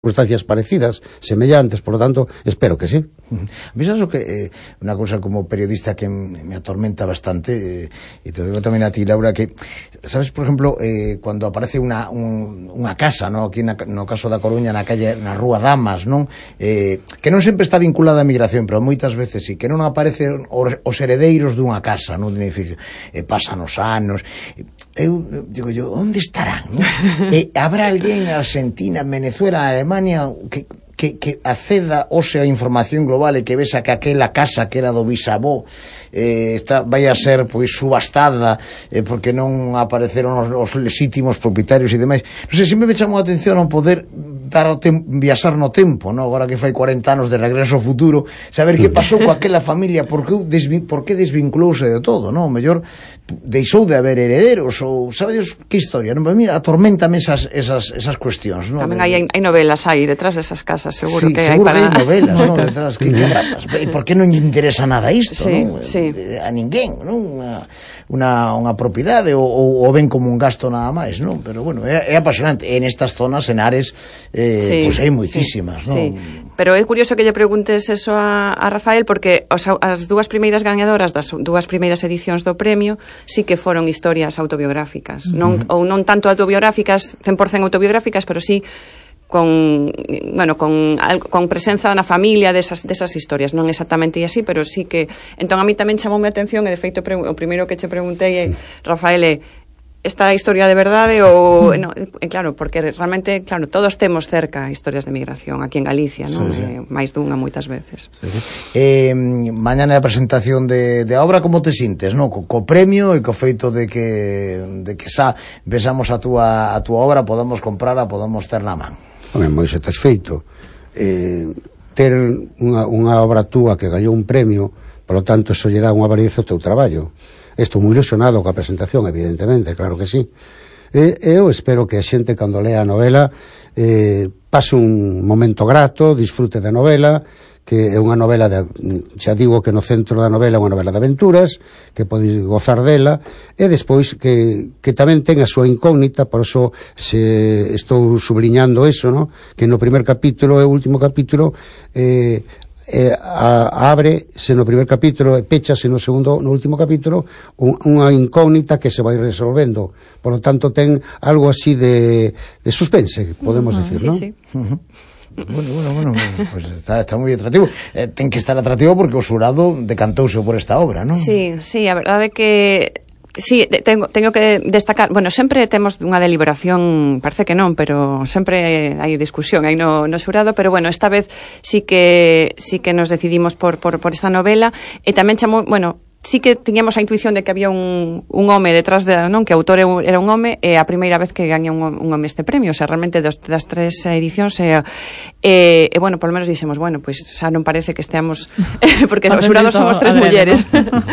circunstancias parecidas, semellantes, por lo tanto, espero que sí. ¿Ves que una cosa como periodista que me atormenta bastante, y te lo digo también a ti, Laura, que, sabes, por ejemplo, cuando aparece unha casa, ¿no? Aquí no caso da Coruña, na calle, na Rúa Damas, ¿non? Que non sempre está vinculada á migración, pero moitas veces sí, que non aparecen os heredeiros dunha casa, non, dun edificio, pasan os anos, eu digo yo, onde estarán, non? Habrá alguén en Argentina, Venezuela, Alemania, que acceda hoxe a información global e que vexa que aquela casa que era do bisavó vai a ser pois subastada porque non apareceron os legítimos propietarios e demais. Non sei, sempre me chamou a atención non poder viaxar no tempo, no? Agora que fai 40 anos de Regreso ao Futuro, saber que pasou coa aquela familia, por que desvinculouse de todo, non? O mellor deixou de haber herederos ou sabedes que historia, non? Para mí atormentame esas cuestións, non? Tamén hai novelas aí detrás desas casas, seguro sí, que seguro hai para... que hai novelas, non? Detrás, que rapas, por que non lle interesa nada isto, sí, non? Sí. A ninguén, non? Unha propiedade ou ven como un gasto nada máis, non? Pero bueno, é apasionante. En estas zonas, en Ares, sí, pois hai moitísimas, non? Sí. Pero é curioso que lle preguntes eso a Rafael, porque as dúas primeiras gañadoras das dúas primeiras edicións do premio sí que foron historias autobiográficas, ou non tanto autobiográficas, 100% autobiográficas, pero sí con presenza na familia desas historias, non exactamente así, pero sí que... Entón a mí tamén chamoume a atención, e de feito o primeiro que che preguntei, Rafael, esta historia de verdade ou... No, claro, porque realmente, claro, todos temos cerca historias de migración aquí en Galicia, non? Sí, sí. Máis dunha moitas veces. Sí, sí. Mañana a presentación de obra, como te sintes, non? Co premio e co feito de que xa besamos a túa obra, podamos comprala, podamos ter na man. Home, moi satisfeito. Ter unha obra túa que gañou un premio, por lo tanto, eso lle dá unha validez ao teu traballo. Estou moi ilusionado coa presentación, evidentemente, claro que sí. Eu espero que a xente, cando lea a novela, pase un momento grato, disfrute da novela, que é unha novela xa digo que no centro da novela é unha novela de aventuras, que podes gozar dela, e despois que tamén ten a súa incógnita, por eso estou subliñando eso, ¿no? Que no primer capítulo e último capítulo ábrese no primer capítulo e pechase no último capítulo unha incógnita que se vai resolvendo, por lo tanto ten algo así de suspense, podemos decir, ¿no? Sí. Bueno, pues está moi atractivo. Ten que estar atractivo porque o xurado decantouse por esta obra, non? Sí, a verdade é que sí, teño que destacar, bueno, sempre temos unha deliberación, parece que non, pero sempre hai discusión aí no xurado, pero bueno, esta vez sí que nos decidimos por esta novela, e tamén chamou, bueno, sí que tiñamos a intuición de que había un home detrás non, que o autor era un home, e a primeira vez que gaña un home este premio, o sea, realmente das tres edicións e bueno, polo menos dixemos, bueno, pois xa non parece que esteamos porque os xurados somos tres mulleres.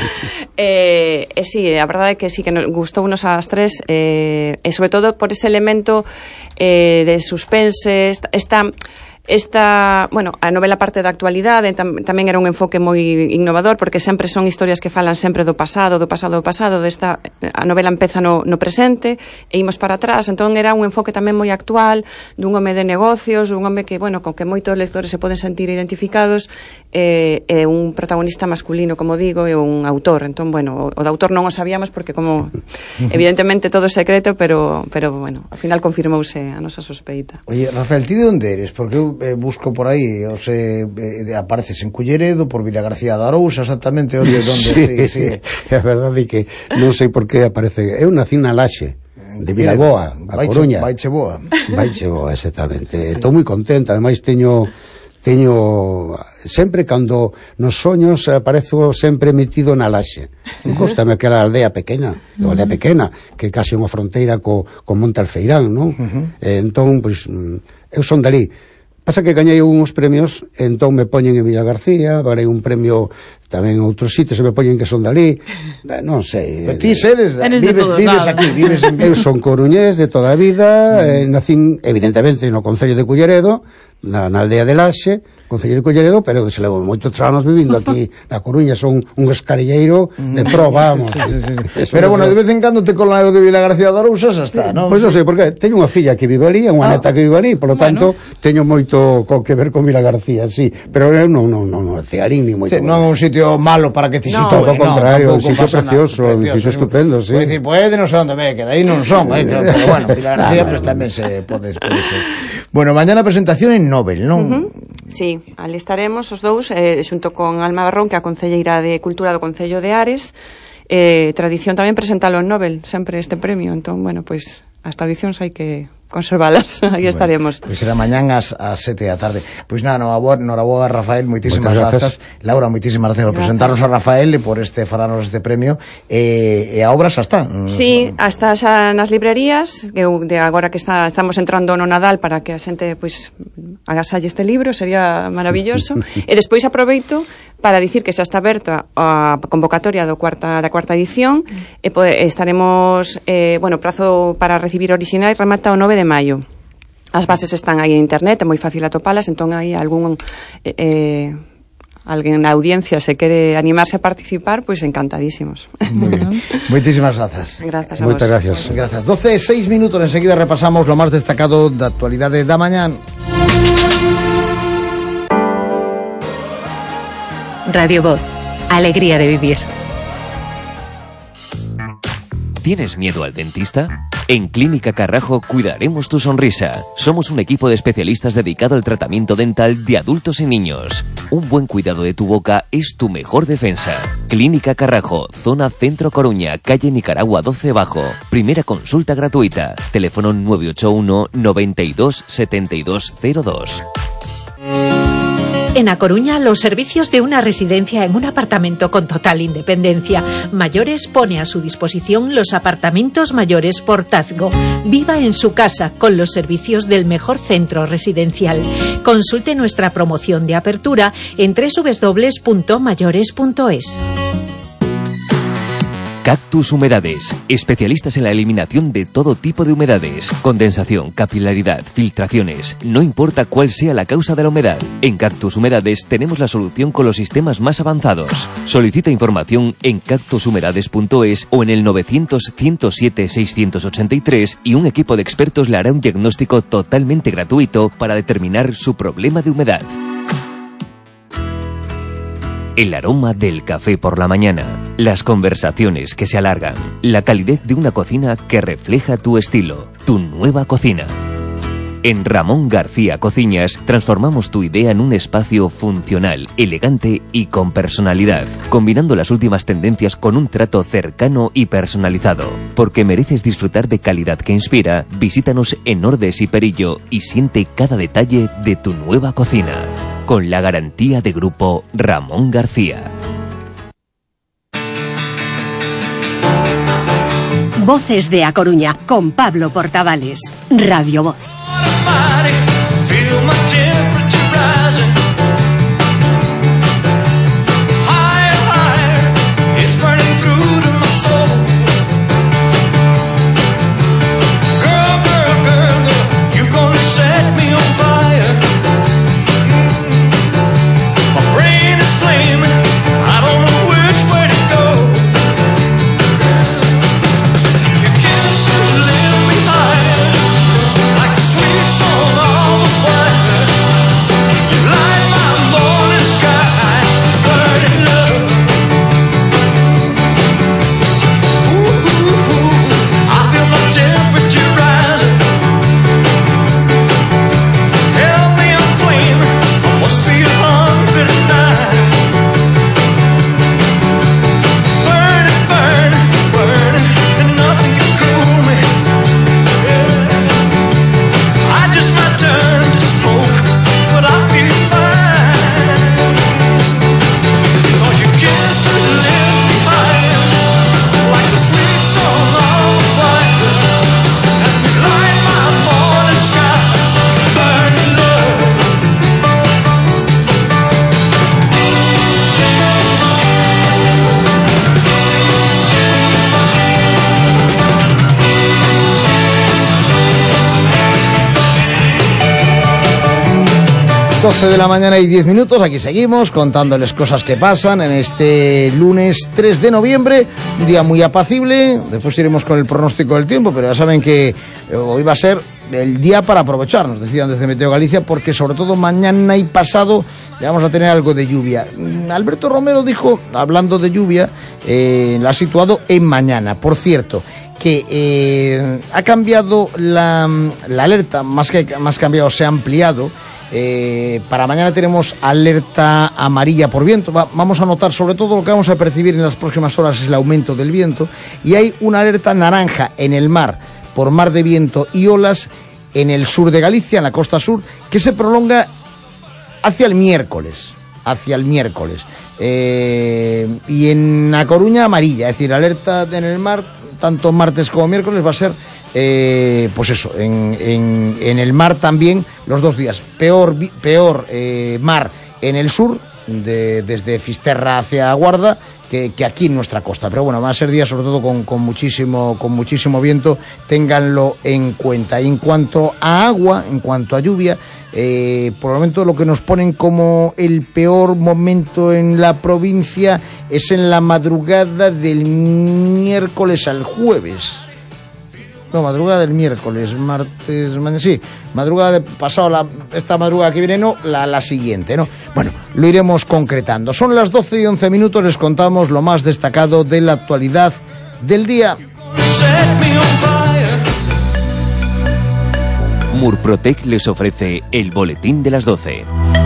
Sí, a verdade é que sí que nos gustounos as tres, e sobre todo por ese elemento de suspense, bueno, a novela parte da actualidade, tamén era un enfoque moi innovador, porque sempre son historias que falan sempre do pasado, a novela empeza no presente e imos para atrás, entón era un enfoque tamén moi actual, dun home de negocios, un home que, bueno, con que moitos lectores se poden sentir identificados, e un protagonista masculino, como digo, e un autor. Entón, bueno, o de autor non o sabíamos porque como evidentemente todo é secreto, pero bueno, ao final confirmouse a nosa sospeita. Oye, Rafael, ti de onde eres? Porque eu busco por aí, apareces en Culleredo, por Vilagarcía de Arousa, exactamente onde sí. A verdade é que non sei por que aparece. Eu nací na Laxe de Vilaboa, a Coruña. Vaiche boa, exactamente. Estou moi contenta, ademais teño sempre cando nos soños aparezo sempre metido na Laxe. Góstame aquela aldea pequena, que case unha fronteira co Monte Alfeirán, non? Entón, pois, eu son dali. Pasa que gañei uns premios, entón me poñen en Vilagarcía, gañei un premio tamén en outros sitios, e me poñen que son dali, non sei. Ti vives aquí, eu son coruñés de toda a vida, nacín evidentemente no concello de Culleredo, na aldea de Laxe, Concello de Colleredo, pero que se levou moitos anos vivindo aquí na Coruña, son un escarilleiro de pro, vamos. Sí. Pero bueno, de vez en cando te colan algo de Vilagarcía de Arousas, está, non? Pois non sei, porque teño unha filla que vive ali, unha neta que vive ali, por lo tanto, teño moito que ver con Vilagarcía, sí, pero eu non cearín ni moito. Non é un sitio malo para que te sitúe, todo o contrario, un sitio precioso, un sitio estupendo, sí. Pois dicir, non sei onde ve, que de aí non son, pero bueno, Vilagarcía pues tamén se pode ser. Bueno, mañana presentación en Nobel, non? Sí, ali estaremos os dous, xunto con Alma Barrón, que é a concelleira de Cultura do Concello de Ares. Tradición tamén presentalo en Nobel, sempre este premio, entón, bueno, pois as tradicións hai que conservalas, aí estaremos. Pois será mañán ás 7 da tarde. Pois nada, noraboa Rafael, moitísimas grazas. Laura, moitísimas grazas por presentarnos a Rafael e por fararnos este premio. E a obra xa está. Sí, hasta xa nas librerías, que agora que estamos entrando no Nadal para que a xente pois agasalle este libro, sería maravilloso. E despois aproveito para dicir que xa está aberta a convocatoria da cuarta edición e estaremos, prazo para recibir originais remata o 9 de maio. As bases están aí en internet, é moi fácil atopalas, entón hai alguén na audiencia se quere animarse a participar, pois encantadísimos. Muy bien. Moitísimas grazas. Grazas a vos. Moitas gracias. Grazas. 12:06 minutos, enseguida repasamos lo máis destacado da actualidade da mañán. Radio Voz, alegría de vivir. ¿Tienes miedo al dentista? En Clínica Carrajo cuidaremos tu sonrisa. Somos un equipo de especialistas dedicado al tratamiento dental de adultos y niños. Un buen cuidado de tu boca es tu mejor defensa. Clínica Carrajo, zona Centro Coruña, calle Nicaragua 12 Bajo. Primera consulta gratuita. Teléfono 981 92 7202. En A Coruña, los servicios de una residencia en un apartamento con total independencia. Mayores pone a su disposición los apartamentos mayores Portazgo. Viva en su casa con los servicios del mejor centro residencial. Consulte nuestra promoción de apertura en www.mayores.es. Cactus Humedades, especialistas en la eliminación de todo tipo de humedades, condensación, capilaridad, filtraciones, no importa cuál sea la causa de la humedad. En Cactus Humedades tenemos la solución con los sistemas más avanzados. Solicita información en cactushumedades.es o en el 900-107-683 y un equipo de expertos le hará un diagnóstico totalmente gratuito para determinar su problema de humedad. El aroma del café por la mañana, las conversaciones que se alargan, la calidez de una cocina que refleja tu estilo, tu nueva cocina. En Ramón García Cocinas transformamos tu idea en un espacio funcional, elegante y con personalidad, combinando las últimas tendencias con un trato cercano y personalizado. Porque mereces disfrutar de calidad que inspira, visítanos en Ordes y Perillo y siente cada detalle de tu nueva cocina. Con la garantía de Grupo Ramón García. Voces de A Coruña, con Pablo Portavales. Radio Voz. Like a sweet song 12 de la mañana y 10 minutos, aquí seguimos contándoles cosas que pasan en este lunes 3 de noviembre, un día muy apacible. Después iremos con el pronóstico del tiempo, pero ya saben que hoy va a ser el día para aprovechar, nos decían desde Meteo Galicia, porque sobre todo mañana y pasado ya vamos a tener algo de lluvia. Alberto Romero dijo, hablando de lluvia, la ha situado en mañana. Por cierto, que ha cambiado la alerta, más cambiado, se ha ampliado. Para mañana tenemos alerta amarilla por viento. Vamos a notar, sobre todo lo que vamos a percibir en las próximas horas es el aumento del viento, y hay una alerta naranja en el mar por mar de viento y olas en el sur de Galicia, en la costa sur, que se prolonga hacia el miércoles. Y en A Coruña amarilla, es decir, alerta en el mar tanto martes como miércoles. Va a ser pues eso, en el mar también los 2 días. Peor mar en el sur, desde Fisterra hacia Guarda, que aquí en nuestra costa. Pero bueno, van a ser días sobre todo con muchísimo viento, ténganlo en cuenta. Y en cuanto a agua, en cuanto a lluvia, por el momento lo que nos ponen como el peor momento en la provincia es en la madrugada del miércoles al jueves. No, madrugada del miércoles, martes, mañana, sí, madrugada de pasado, esta madrugada que viene, no, la siguiente, ¿no? Bueno, lo iremos concretando. Son las 12 y 11 minutos, les contamos lo más destacado de la actualidad del día. Murprotec les ofrece el boletín de las 12.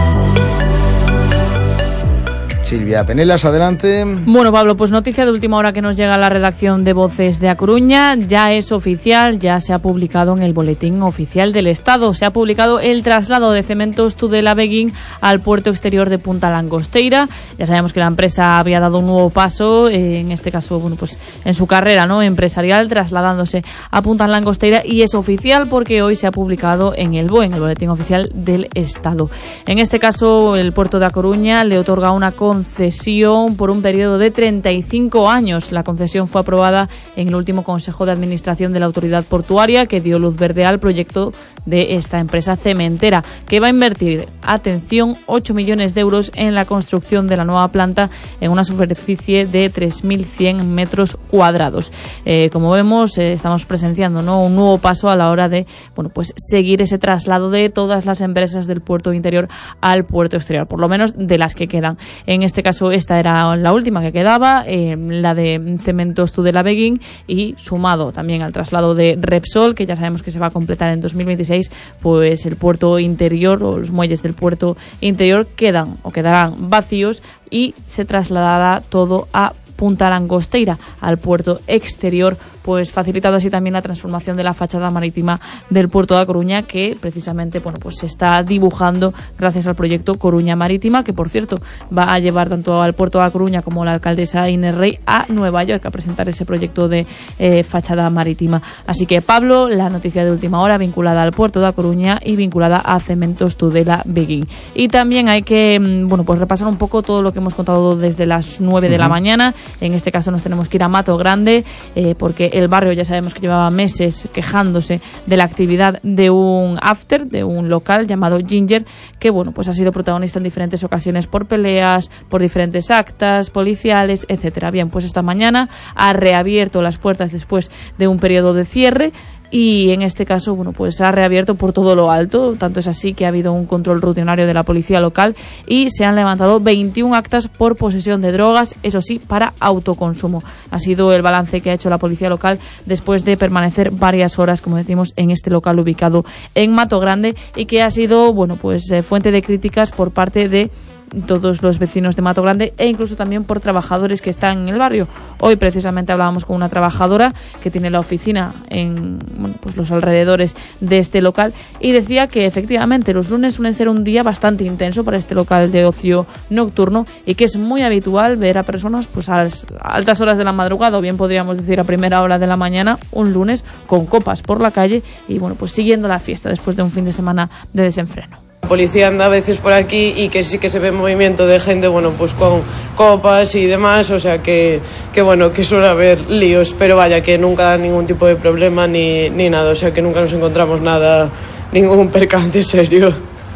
Silvia Penelas, adelante. Bueno, Pablo, pues noticia de última hora que nos llega a la redacción de Voces de A Coruña. Ya es oficial, ya se ha publicado en el Boletín Oficial del Estado. Se ha publicado el traslado de Cementos Tudela-Beguín al puerto exterior de Punta Langosteira. Ya sabemos que la empresa había dado un nuevo paso, en este caso, bueno, pues en su carrera, ¿no?, empresarial, trasladándose a Punta Langosteira, y es oficial porque hoy se ha publicado en el BOE, en el Boletín Oficial del Estado. En este caso, el puerto de A Coruña le otorga una concesión por un periodo de 35 años. La concesión fue aprobada en el último Consejo de Administración de la Autoridad Portuaria, que dio luz verde al proyecto de esta empresa cementera, que va a invertir, atención, 8 millones de euros en la construcción de la nueva planta en una superficie de 3.100 metros cuadrados. Como vemos, estamos presenciando, ¿no?, un nuevo paso a la hora de, bueno, pues seguir ese traslado de todas las empresas del puerto interior al puerto exterior, por lo menos de las que quedan. En este caso, esta era la última que quedaba, la de Cementos Tudela-Beguín, y sumado también al traslado de Repsol, que ya sabemos que se va a completar en 2026, pues el puerto interior o los muelles del puerto interior quedarán vacíos y se trasladará todo a Punta Langosteira, al puerto exterior, pues facilitado así también la transformación de la fachada marítima del puerto de A Coruña, que precisamente, bueno, pues se está dibujando gracias al proyecto Coruña Marítima, que por cierto va a llevar tanto al puerto de A Coruña como la alcaldesa Inés Rey a Nueva York a presentar ese proyecto de fachada marítima. Así que, Pablo, la noticia de última hora vinculada al puerto de A Coruña y vinculada a Cementos Tudela-Beguín. Y también hay que, bueno, pues repasar un poco todo lo que hemos contado desde las 9 de la mañana. En este caso nos tenemos que ir a Mato Grande, porque el barrio ya sabemos que llevaba meses quejándose de la actividad de un after, de un local llamado Ginger, que, bueno, pues ha sido protagonista en diferentes ocasiones por peleas, por diferentes actas policiales, etcétera. Bien, pues esta mañana ha reabierto las puertas después de un periodo de cierre, y en este caso, bueno, pues ha reabierto por todo lo alto. Tanto es así que ha habido un control rutinario de la policía local y se han levantado 21 actas por posesión de drogas, eso sí, para autoconsumo. Ha sido el balance que ha hecho la policía local después de permanecer varias horas, como decimos, en este local ubicado en Mato Grande, y que ha sido, bueno, pues fuente de críticas por parte de todos los vecinos de Mato Grande e incluso también por trabajadores que están en el barrio. Hoy precisamente hablábamos con una trabajadora que tiene la oficina en, bueno, pues los alrededores de este local, y decía que efectivamente los lunes suelen ser un día bastante intenso para este local de ocio nocturno, y que es muy habitual ver a personas pues a las altas horas de la madrugada, o bien podríamos decir a primera hora de la mañana, un lunes, con copas por la calle y, bueno, pues siguiendo la fiesta después de un fin de semana de desenfreno. La policía anda a veces por aquí y que sí que se ve movimiento de gente, bueno, pues con copas y demás, o sea que bueno, que suele haber líos, pero vaya, que nunca ningún tipo de problema ni nada, o sea que nunca nos encontramos nada, ningún percance serio.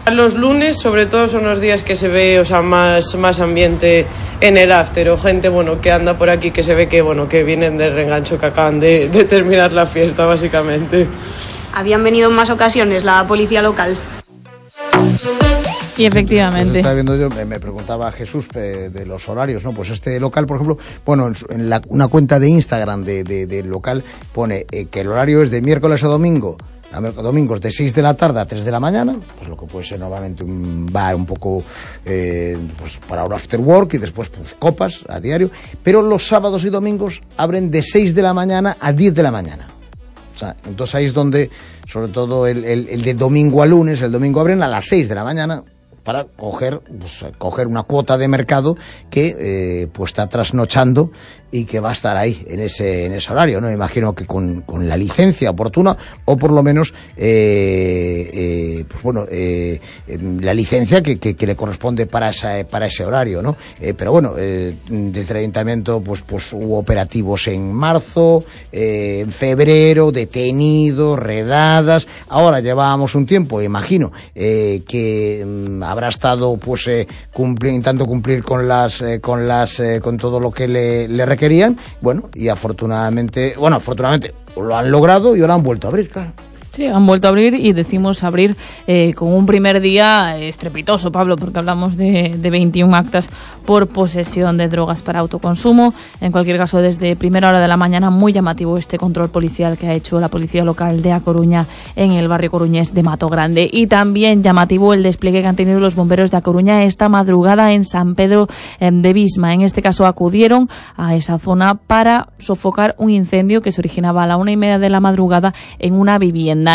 Los lunes, sobre todo, son los días que se ve, o sea, más ambiente en el after, o gente, bueno, que anda por aquí, que se ve que, bueno, que vienen del reengancho, que acaban de terminar la fiesta, básicamente. ¿Habían venido en más ocasiones la policía local? Y efectivamente. Estaba viendo yo, me preguntaba Jesús de los horarios, ¿no? Pues este local, por ejemplo, bueno, en una cuenta de Instagram del local pone que el horario es de miércoles a domingo. Domingos de 6 de la tarde a 3 de la mañana, pues lo que puede ser nuevamente un bar un poco pues para un after work y después pues copas a diario, pero los sábados y domingos abren de 6 de la mañana a 10 de la mañana. O sea, entonces ahí es donde, sobre todo el de domingo a lunes, el domingo abren a las 6 de la mañana para coger una cuota de mercado que pues está trasnochando y que va a estar ahí en ese horario, ¿no? Imagino que con la licencia oportuna o por lo menos pues bueno, la licencia que le corresponde para ese horario, ¿no? Pero bueno, desde el ayuntamiento pues hubo operativos en marzo, en febrero, detenidos, redadas. Ahora llevábamos un tiempo, imagino, que habrá estado pues intentando cumplir con todo lo que le requerían, bueno, y afortunadamente lo han logrado y ahora han vuelto a abrir, claro. Sí, han vuelto a abrir y decimos abrir con un primer día estrepitoso, Pablo, porque hablamos de 21 actas por posesión de drogas para autoconsumo. En cualquier caso, desde primera hora de la mañana, muy llamativo este control policial que ha hecho la policía local de A Coruña en el barrio coruñés de Mato Grande. Y también llamativo el despliegue que han tenido los bomberos de A Coruña esta madrugada en San Pedro de Visma. En este caso acudieron a esa zona para sofocar un incendio que se originaba a la 1:30 de la madrugada en una vivienda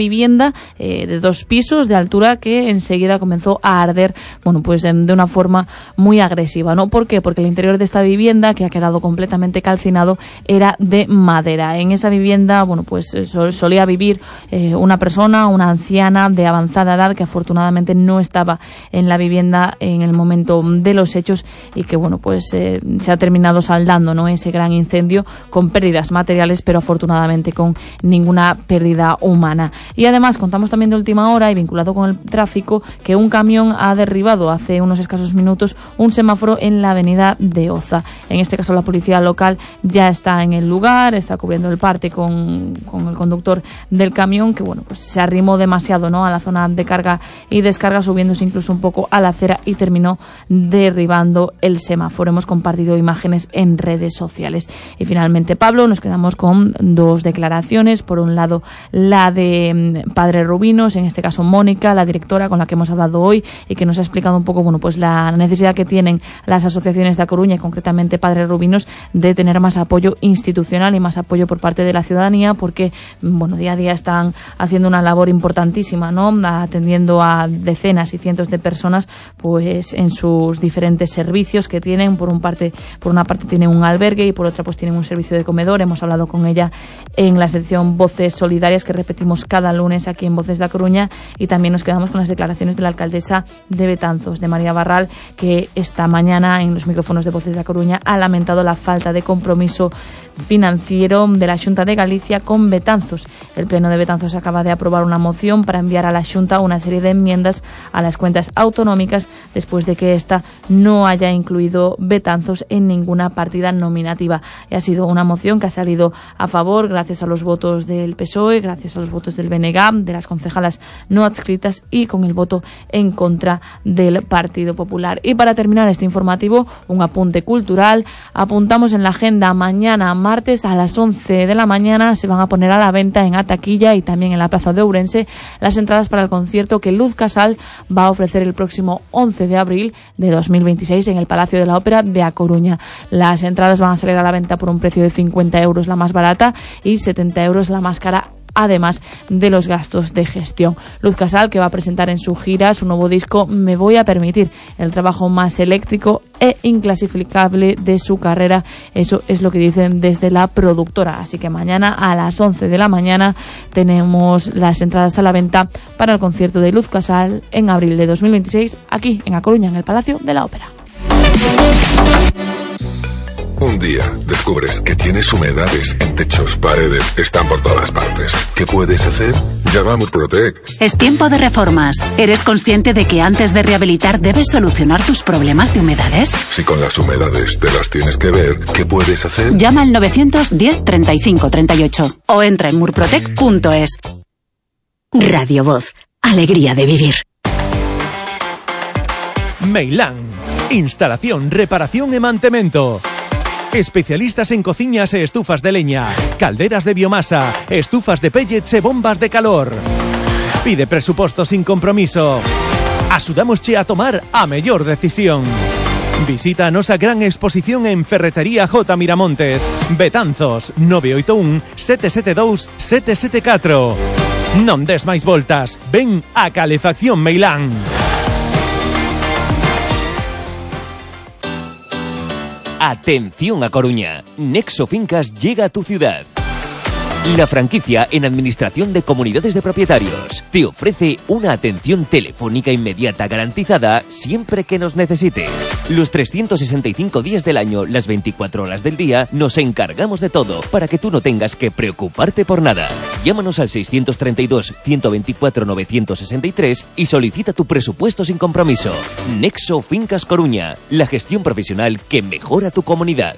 de 2 pisos de altura que enseguida comenzó a arder, bueno, pues de una forma muy agresiva, ¿no? ¿Por qué? Porque el interior de esta vivienda, que ha quedado completamente calcinado, era de madera. En esa vivienda, bueno, pues solía vivir una persona, una anciana de avanzada edad, que afortunadamente no estaba en la vivienda en el momento de los hechos y que, bueno, pues se ha terminado saldando, ¿no?, ese gran incendio con pérdidas materiales, pero afortunadamente con ninguna pérdida humana. Y además contamos también de última hora y vinculado con el tráfico que un camión ha derribado hace unos escasos minutos un semáforo en la avenida de Oza. En este caso la policía local ya está en el lugar, está cubriendo el parte con el conductor del camión, que bueno, pues se arrimó demasiado, ¿no?, a la zona de carga y descarga, subiéndose incluso un poco a la acera y terminó derribando el semáforo. Hemos compartido imágenes en redes sociales. Y finalmente, Pablo, nos quedamos con 2 declaraciones. Por un lado, la de Padre Rubinos, en este caso Mónica, la directora con la que hemos hablado hoy y que nos ha explicado un poco, bueno, pues la necesidad que tienen las asociaciones de A Coruña y concretamente Padre Rubinos de tener más apoyo institucional y más apoyo por parte de la ciudadanía, porque, bueno, día a día están haciendo una labor importantísima, ¿no?, atendiendo a decenas y cientos de personas, pues en sus diferentes servicios que tienen. Por una parte tienen un albergue y por otra pues tienen un servicio de comedor. Hemos hablado con ella en la sección Voces Solidarias, que repetimos cada lunes aquí en Voces de A Coruña, y también nos quedamos con las declaraciones de la alcaldesa de Betanzos, de María Barral, que esta mañana en los micrófonos de Voces de A Coruña ha lamentado la falta de compromiso financiero de la Xunta de Galicia con Betanzos. El Pleno de Betanzos acaba de aprobar una moción para enviar a la Xunta una serie de enmiendas a las cuentas autonómicas después de que esta no haya incluido Betanzos en ninguna partida nominativa. Y ha sido una moción que ha salido a favor gracias a los votos del PSOE, gracias a los votos del BNG, de las concejalas no adscritas y con el voto en contra del Partido Popular. Y para terminar este informativo, un apunte cultural. Apuntamos en la agenda: mañana martes a las 11 de la mañana se van a poner a la venta en Ataquilla y también en la Plaza de Ourense las entradas para el concierto que Luz Casal va a ofrecer el próximo 11 de abril de 2026 en el Palacio de la Ópera de A Coruña. Las entradas van a salir a la venta por un precio de 50 euros la más barata y 70 euros la más cara, además de los gastos de gestión. Luz Casal, que va a presentar en su gira su nuevo disco Me Voy a Permitir, el trabajo más eléctrico e inclasificable de su carrera. Eso es lo que dicen desde la productora. Así que mañana a las 11 de la mañana tenemos las entradas a la venta para el concierto de Luz Casal en abril de 2026 aquí en A Coruña, en el Palacio de la Ópera. Un día descubres que tienes humedades en techos, paredes, están por todas partes. ¿Qué puedes hacer? Llama a Murprotec. Es tiempo de reformas. ¿Eres consciente de que antes de rehabilitar debes solucionar tus problemas de humedades? Si con las humedades te las tienes que ver, ¿qué puedes hacer? Llama al 910 35 38 o entra en murprotec.es. Radio Voz. Alegría de vivir. Meilán. Instalación, reparación e mantemento. Especialistas en cociñas e estufas de leña, calderas de biomasa, estufas de pellets e bombas de calor. Pide presuposto sin compromiso. Axudámosche a tomar a mellor decisión. Visita a nosa gran exposición en Ferretería J. Miramontes, Betanzos, 981 772 774. Non des máis voltas, ven a Calefacción Meilán. Atención a Coruña, Nexo Fincas llega a tu ciudad. La franquicia en Administración de Comunidades de Propietarios te ofrece una atención telefónica inmediata garantizada siempre que nos necesites. Los 365 días del año, las 24 horas del día, nos encargamos de todo para que tú no tengas que preocuparte por nada. Llámanos al 632-124-963 y solicita tu presupuesto sin compromiso. Nexo Fincas Coruña, la gestión profesional que mejora tu comunidad.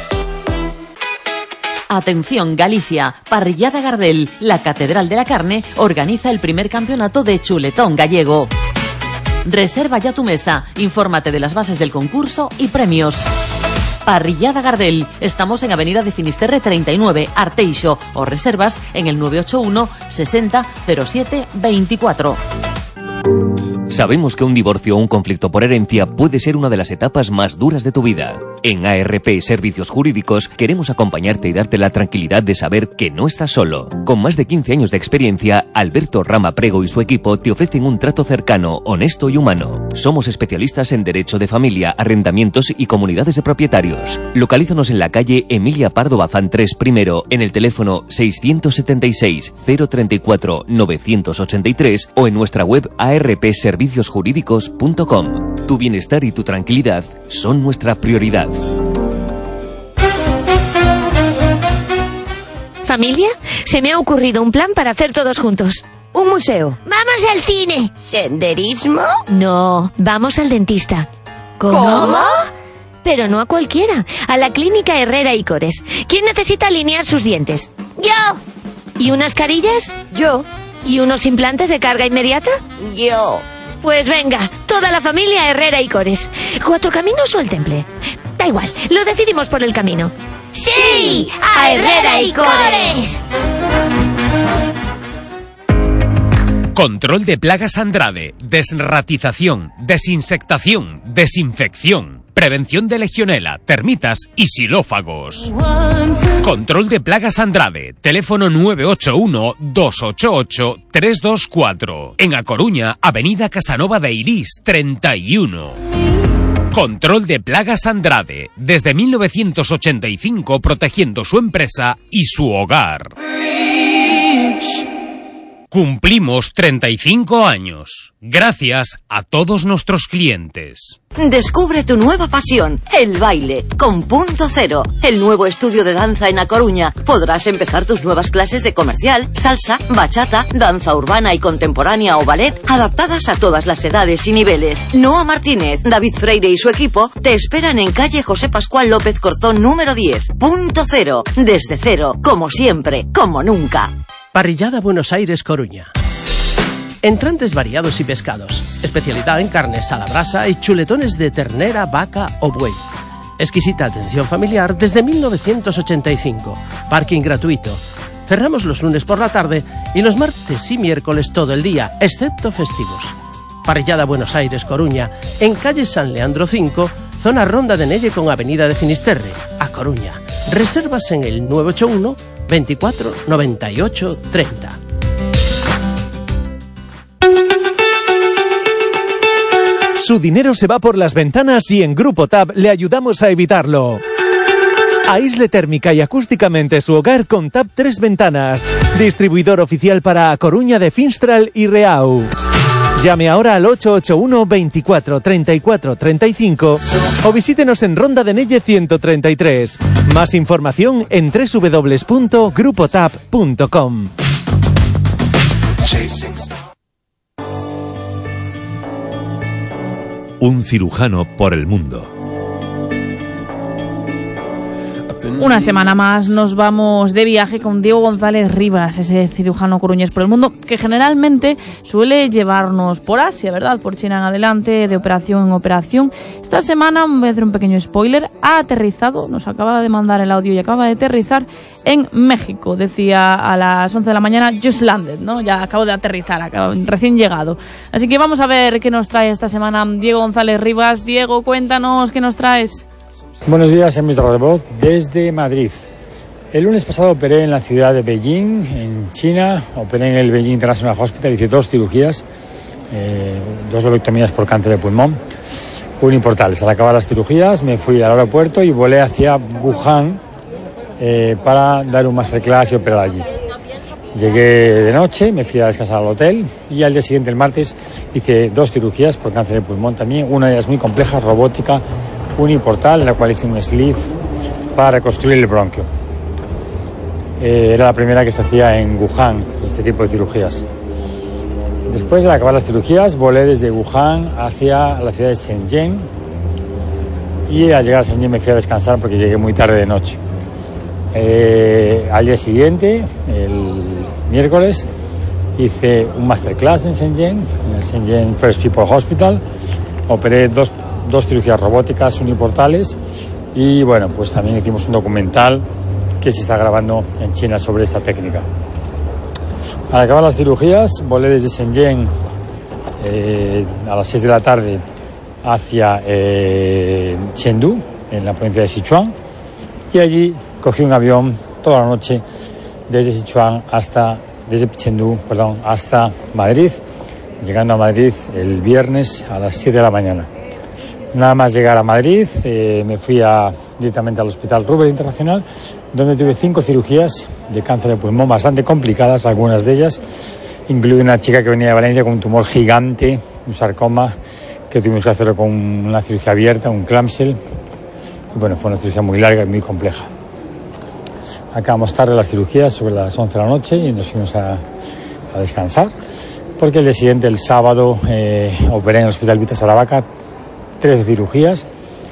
Atención Galicia, Parrillada Gardel, la Catedral de la Carne, organiza el primer campeonato de chuletón gallego. Reserva ya tu mesa, infórmate de las bases del concurso y premios. Parrillada Gardel, estamos en Avenida de Finisterre 39, Arteixo, o reservas en el 981 60 07 24. Sabemos que un divorcio o un conflicto por herencia puede ser una de las etapas más duras de tu vida. En ARP Servicios Jurídicos queremos acompañarte y darte la tranquilidad de saber que no estás solo. Con más de 15 años de experiencia, Alberto Rama Prego y su equipo te ofrecen un trato cercano, honesto y humano. Somos especialistas en derecho de familia, arrendamientos y comunidades de propietarios. Localízanos en la calle Emilia Pardo Bazán 3 primero, en el teléfono 676 034 983 o en nuestra web arpserviciosjurídicos.com. Tu bienestar y tu tranquilidad son nuestra prioridad. ¿Familia? Se me ha ocurrido un plan para hacer todos juntos. Un museo. ¡Vamos al cine! ¿Senderismo? No, vamos al dentista. ¿Cómo? Pero no a cualquiera. A la Clínica Herrera y Cores. ¿Quién necesita alinear sus dientes? ¡Yo! ¿Y unas carillas? Yo. ¿Y unos implantes de carga inmediata? Yo. Pues venga, toda la familia Herrera y Cores. ¿Cuatro Caminos o el Temple? Da igual, lo decidimos por el camino. ¡Sí! ¡A Herrera y Cores! Control de plagas Andrade, desratización, desinsectación, desinfección, prevención de legionela, termitas y xilófagos. Control de plagas Andrade, teléfono 981-288-324. En A Coruña, Avenida Casanova de Irís, 31. Control de plagas Andrade, desde 1985 protegiendo su empresa y su hogar. Cumplimos 35 años. Gracias a todos nuestros clientes. Descubre tu nueva pasión, el baile, con Punto Cero, el nuevo estudio de danza en A Coruña. Podrás empezar tus nuevas clases de comercial, salsa, bachata, danza urbana y contemporánea o ballet, adaptadas a todas las edades y niveles. Noa Martínez, David Freire y su equipo te esperan en calle José Pascual López Cortón número 10. Punto Cero, desde cero, como siempre, como nunca. Parrillada Buenos Aires Coruña. Entrantes variados y pescados, especialidad en carnes a la brasa y chuletones de ternera, vaca o buey. Exquisita atención familiar desde 1985. Parking gratuito. Cerramos los lunes por la tarde y los martes y miércoles todo el día, excepto festivos. Parrillada Buenos Aires Coruña, en calle San Leandro 5, zona Ronda de Nelle con avenida de Finisterre, A Coruña. Reservas en el 981 24 98 30. Su dinero se va por las ventanas y en Grupo TAB le ayudamos a evitarlo. Aísle térmica y acústicamente su hogar con TAB 3 Ventanas. Distribuidor oficial para A Coruña de Finstral y Reau. Llame ahora al 881 24 34 35 o visítenos en Ronda de Nelle 133. Más información en www.grupotap.com. Un cirujano por el mundo. Una semana más nos vamos de viaje con Diego González Rivas, ese cirujano coruñés por el mundo, que generalmente suele llevarnos por Asia, ¿verdad? Por China en adelante, de operación en operación. Esta semana, voy a hacer un pequeño spoiler, ha aterrizado, nos acaba de mandar el audio y acaba de aterrizar en México. Decía a las 11 de la mañana, just landed, ¿no? Ya acabo de aterrizar, recién llegado. Así que vamos a ver qué nos trae esta semana Diego González Rivas. Diego, cuéntanos qué nos traes. Buenos días, en mi voz desde Madrid. El lunes pasado operé en la ciudad de Beijing, en China. Operé en el Beijing International Hospital, hice 2 cirugías, 2 lobectomías por cáncer de pulmón, uniportales. Al acabar las cirugías me fui al aeropuerto y volé hacia Wuhan para dar un masterclass y operar allí. Llegué de noche, me fui a descansar al hotel y al día siguiente, el martes, hice 2 cirugías por cáncer de pulmón también. Una de ellas muy compleja, robótica, uniportal, en la cual hice un sleeve para reconstruir el bronquio. Era la primera que se hacía en Wuhan, este tipo de cirugías. Después de acabar las cirugías, volé desde Wuhan hacia la ciudad de Shenzhen y al llegar a Shenzhen me fui a descansar porque llegué muy tarde de noche. Al día siguiente, el miércoles, hice un masterclass en Shenzhen, en el Shenzhen First People Hospital. Operé dos cirugías robóticas uniportales y bueno, pues también hicimos un documental que se está grabando en China sobre esta técnica. Al acabar las cirugías, volé desde Shenzhen a las 6 de la tarde hacia Chengdu, en la provincia de Sichuan, y allí cogí un avión toda la noche desde Chengdu hasta Madrid, llegando a Madrid el viernes a las 7 de la mañana. Nada más llegar a Madrid, me fui directamente al Hospital Ruber Internacional, donde tuve 5 cirugías de cáncer de pulmón bastante complicadas, algunas de ellas. Incluye una chica que venía de Valencia con un tumor gigante, un sarcoma, que tuvimos que hacerlo con una cirugía abierta, un clamshell. Y bueno, fue una cirugía muy larga y muy compleja. Acabamos tarde las cirugías, sobre las 11 de la noche, y nos fuimos a descansar, porque el día siguiente, el sábado, operé en el Hospital Vitas Aravaca 13 cirugías,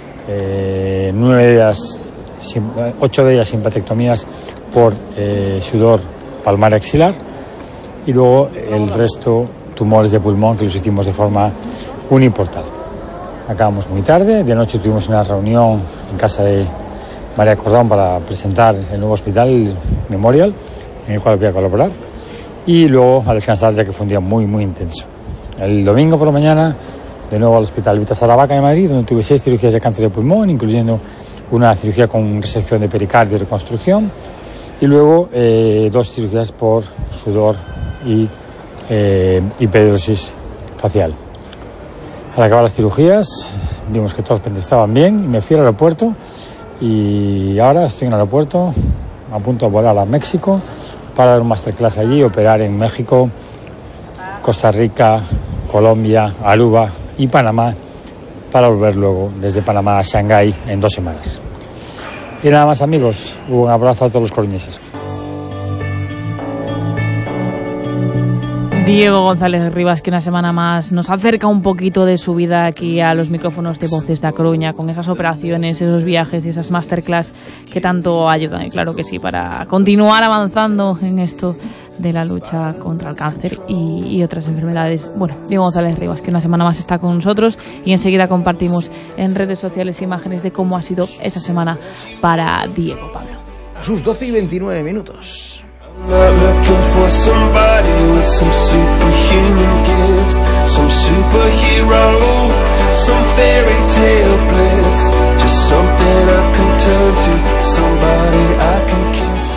8 de ellas simpatectomías por sudor palmar axilar, y luego el resto tumores de pulmón que los hicimos de forma uniportal. Acabamos muy tarde, de noche tuvimos una reunión en casa de María Cordón para presentar el nuevo hospital, el Memorial, en el cual voy a colaborar, y luego a descansar, ya que fue un día muy, muy intenso. El domingo por la mañana, de nuevo al Hospital Vitas Aravaca de Madrid, donde tuve 6 cirugías de cáncer de pulmón, incluyendo una cirugía con resección de pericardio y reconstrucción, y luego 2 cirugías por sudor y hiperhidrosis facial. Al acabar las cirugías, vimos que todos estaban bien y me fui al aeropuerto, y ahora estoy en el aeropuerto a punto de volar a México para dar un masterclass allí, operar en México, Costa Rica, Colombia, Aruba y Panamá, para volver luego desde Panamá a Shanghái en 2 semanas. Y nada más, amigos, un abrazo a todos los coruñeses. Diego González Rivas, que una semana más nos acerca un poquito de su vida aquí a los micrófonos de Voces de A Coruña, con esas operaciones, esos viajes y esas masterclass que tanto ayudan, y claro que sí, para continuar avanzando en esto de la lucha contra el cáncer y otras enfermedades. Bueno, Diego González Rivas, que una semana más está con nosotros, y enseguida compartimos en redes sociales imágenes de cómo ha sido esta semana para Diego. Pablo. Sus 12:29. I'm not looking for somebody with some superhuman gifts, some superhero, some fairy tale bliss, just something I can turn to, somebody I can kiss.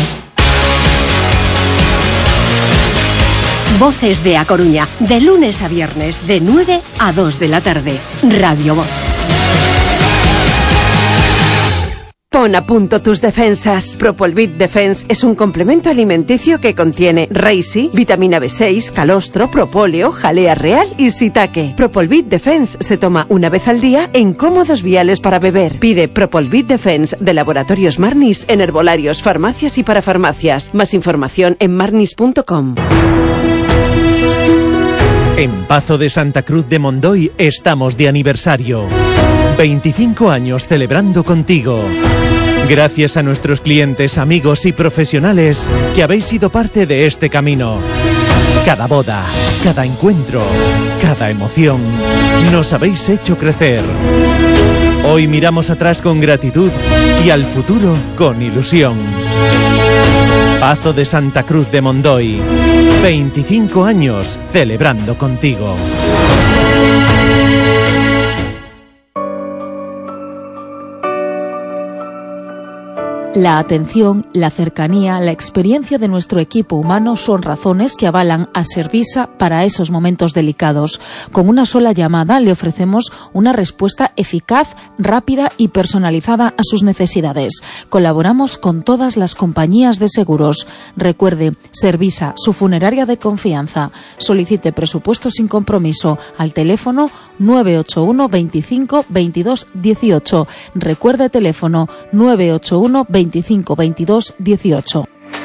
Voces de A Coruña, de lunes a viernes, de 9 a 2 de la tarde. Radio Voz. Pon a punto tus defensas. Propolvit Defense es un complemento alimenticio que contiene Reishi, vitamina B6, calostro, propóleo, jalea real y shiitake. Propolvit Defense se toma una vez al día en cómodos viales para beber. Pide Propolvit Defense de Laboratorios Marnis en herbolarios, farmacias y parafarmacias. Más información en marnis.com. En Pazo de Santa Cruz de Mondoy estamos de aniversario. 25 años celebrando contigo. Gracias a nuestros clientes, amigos y profesionales que habéis sido parte de este camino. Cada boda, cada encuentro, cada emoción, nos habéis hecho crecer. Hoy miramos atrás con gratitud y al futuro con ilusión. Pazo de Santa Cruz de Mondoy. 25 años celebrando contigo. La atención, la cercanía, la experiencia de nuestro equipo humano son razones que avalan a Servisa para esos momentos delicados. Con una sola llamada le ofrecemos una respuesta eficaz, rápida y personalizada a sus necesidades. Colaboramos con todas las compañías de seguros. Recuerde, Servisa, su funeraria de confianza. Solicite presupuesto sin compromiso al teléfono 981 25 22 18. Recuerde teléfono 981 25 22 18.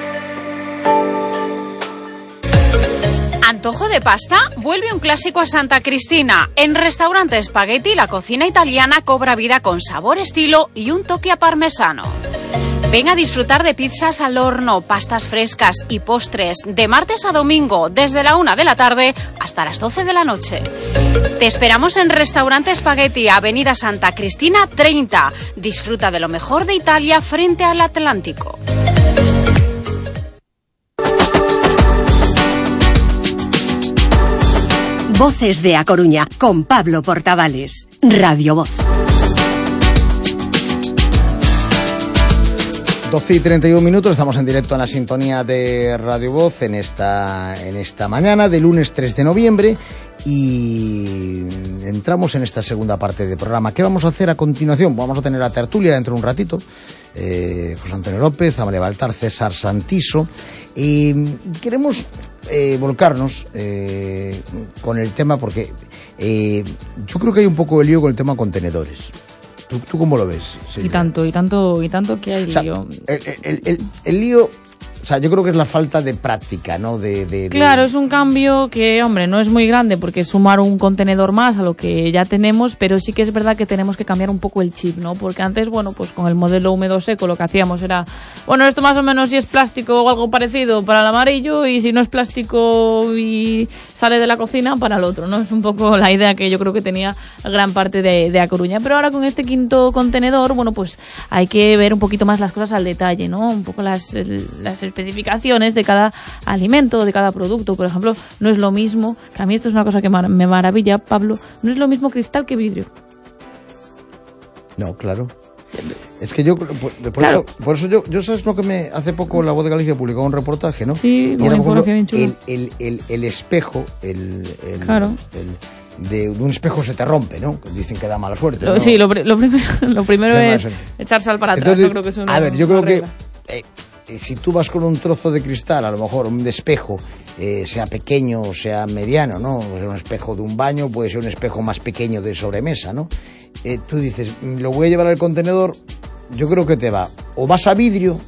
¿Antojo de pasta? Vuelve un clásico a Santa Cristina. En Restaurante Spaghetti, la cocina italiana cobra vida con sabor, estilo y un toque a parmesano. Ven a disfrutar de pizzas al horno, pastas frescas y postres de martes a domingo, desde la 1 de la tarde hasta las 12 de la noche. Te esperamos en Restaurante Spaghetti, Avenida Santa Cristina 30. Disfruta de lo mejor de Italia frente al Atlántico. Voces de A Coruña, con Pablo Portavales. Radio Voz. 12:31, estamos en directo en la sintonía de Radio Voz en esta mañana de lunes 3 de noviembre y entramos en esta segunda parte del programa. ¿Qué vamos a hacer a continuación? Vamos a tener la tertulia dentro de un ratito. José Antonio López, Amalia Baltar, César Santiso. Y queremos volcarnos con el tema porque yo creo que hay un poco de lío con el tema contenedores. ¿Tú cómo lo ves? Sí, y tanto que hay lío. El lío, o sea, yo creo que es la falta de práctica, ¿no? Claro, es un cambio que, hombre, no es muy grande porque es sumar un contenedor más a lo que ya tenemos, pero sí que es verdad que tenemos que cambiar un poco el chip, ¿no? Porque antes, bueno, pues con el modelo húmedo seco lo que hacíamos era, bueno, esto más o menos si es plástico o algo parecido para el amarillo y si no es plástico y sale de la cocina para el otro, ¿no? Es un poco la idea que yo creo que tenía gran parte de A Coruña. Pero ahora con este quinto contenedor, bueno, pues hay que ver un poquito más las cosas al detalle, ¿no? Un poco las especificaciones de cada alimento, de cada producto. Por ejemplo, no es lo mismo, que a mí esto es una cosa que me maravilla, Pablo, no es lo mismo cristal que vidrio. No, claro. Es que yo, por eso yo sabes lo que hace poco La Voz de Galicia publicó un reportaje, ¿no? Sí, una información bien chula. El espejo, claro. De un espejo se te rompe, ¿no? Dicen que da mala suerte, ¿no? Sí, lo primero es echar sal para atrás. Entonces, yo creo que es una, a ver, yo creo que si tú vas con un trozo de cristal, a lo mejor un espejo, sea pequeño o sea mediano, ¿no? Puede ser un espejo de un baño, puede ser un espejo más pequeño de sobremesa, ¿no? Tú dices, lo voy a llevar al contenedor, yo creo que te va, o vas a vidrio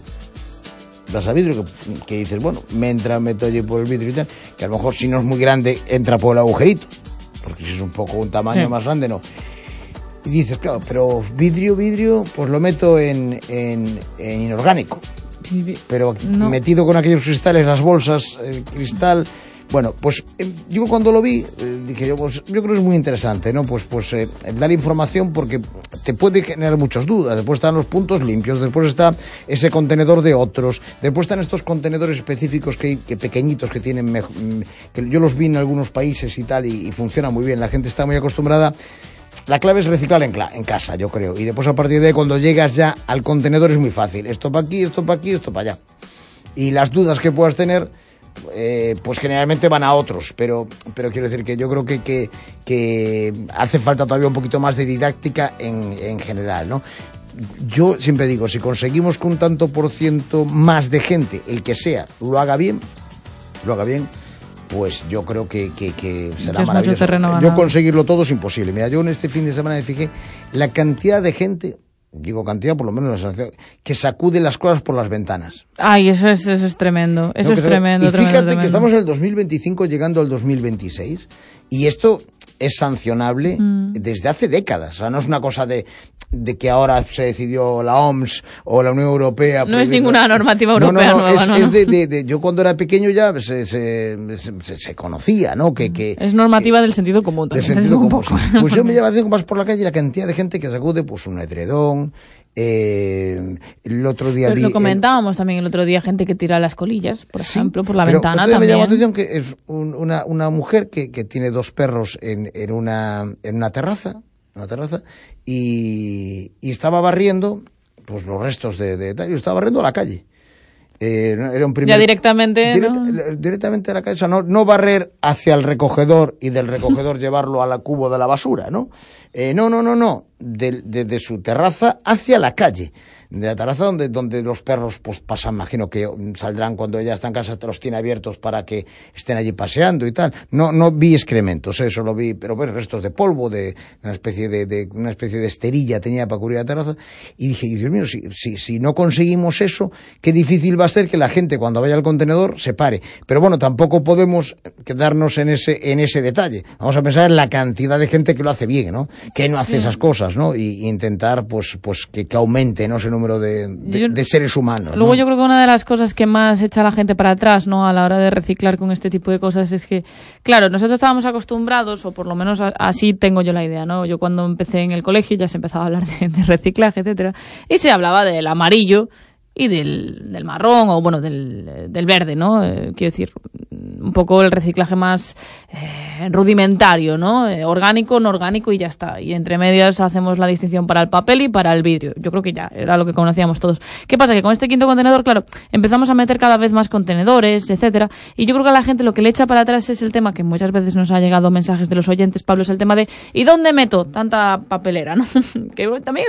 que dices, bueno, me meto allí por el vidrio y tal, que a lo mejor si no es muy grande, entra por el agujerito, porque si es un poco un tamaño más grande, no. Y dices, claro, pero vidrio, pues lo meto en inorgánico. Pero no. Metido con aquellos cristales, las bolsas, el cristal. Bueno, pues yo cuando lo vi dije yo creo que es muy interesante, ¿no? Pues dar información porque te puede generar muchas dudas. Después están los puntos limpios, después está ese contenedor de otros, después están estos contenedores específicos que pequeñitos que tienen que yo los vi en algunos países y tal y funciona muy bien. La gente está muy acostumbrada. La clave es reciclar en casa, yo creo. Y después a partir de ahí, cuando llegas ya al contenedor es muy fácil. Esto para aquí, esto para aquí, esto para allá. Y las dudas que puedas tener, pues generalmente van a otros. Pero quiero decir que yo creo que hace falta todavía un poquito más de didáctica en general, ¿no? yo siempre digo, si conseguimos que un tanto por ciento más de gente, el que sea, lo haga bien, pues yo creo que será maravilloso. Yo conseguirlo todo es imposible. Mira, yo en este fin de semana me fijé la cantidad de gente, digo cantidad, por lo menos que sacude las cosas por las ventanas. Ay, eso es tremendo. Eso es tremendo. Y fíjate que estamos en el 2025 llegando al 2026 y esto es sancionable desde hace décadas. O sea, no es una cosa de que ahora se decidió la OMS o la Unión Europea. No es ninguna normativa europea nueva, es yo cuando era pequeño ya se conocía, ¿no? Que es normativa del sentido común también. Del sentido común, sí. Pues yo me llevo haciendo más por la calle y la cantidad de gente que sacude pues un edredón. El otro día lo comentábamos también el otro día, gente que tira las colillas, por ejemplo, por la ventana también. Me llamó la atención que es una mujer que tiene 2 perros en una terraza, y estaba barriendo pues los restos de estaba barriendo la calle. Era un primer, ya directamente directamente a la calle, o sea, no barrer hacia el recogedor y del recogedor llevarlo al cubo de la basura, ¿no? No, de su terraza hacia la calle, de la terraza donde los perros pues pasan, imagino que saldrán cuando ella está en casa, los tiene abiertos para que estén allí paseando y tal. No vi excrementos, eso lo vi, pero bueno, restos de polvo, de una especie de esterilla tenía para cubrir la terraza, y dije, Dios mío, si no conseguimos eso, qué difícil va a ser que la gente cuando vaya al contenedor se pare. Pero bueno, tampoco podemos quedarnos en ese detalle. Vamos a pensar en la cantidad de gente que lo hace bien, ¿no? Que no hace esas cosas, ¿no? Y intentar pues que aumente, ¿no?, ese número de seres humanos. Luego, ¿no? Yo creo que una de las cosas que más echa a la gente para atrás, ¿no?, a la hora de reciclar con este tipo de cosas es que, claro, nosotros estábamos acostumbrados, o por lo menos así tengo yo la idea, ¿no? Yo cuando empecé en el colegio ya se empezaba a hablar de reciclaje, etcétera, y se hablaba del amarillo y del marrón, o bueno, del verde, ¿no? Quiero decir, un poco el reciclaje más rudimentario, ¿no? Orgánico, no orgánico y ya está. Y entre medias hacemos la distinción para el papel y para el vidrio. Yo creo que ya era lo que conocíamos todos. ¿Qué pasa? Que con este quinto contenedor, claro, empezamos a meter cada vez más contenedores, etcétera. Y yo creo que a la gente lo que le echa para atrás es el tema, que muchas veces nos ha llegado mensajes de los oyentes, Pablo, es el tema de ¿y dónde meto tanta papelera, no? Que también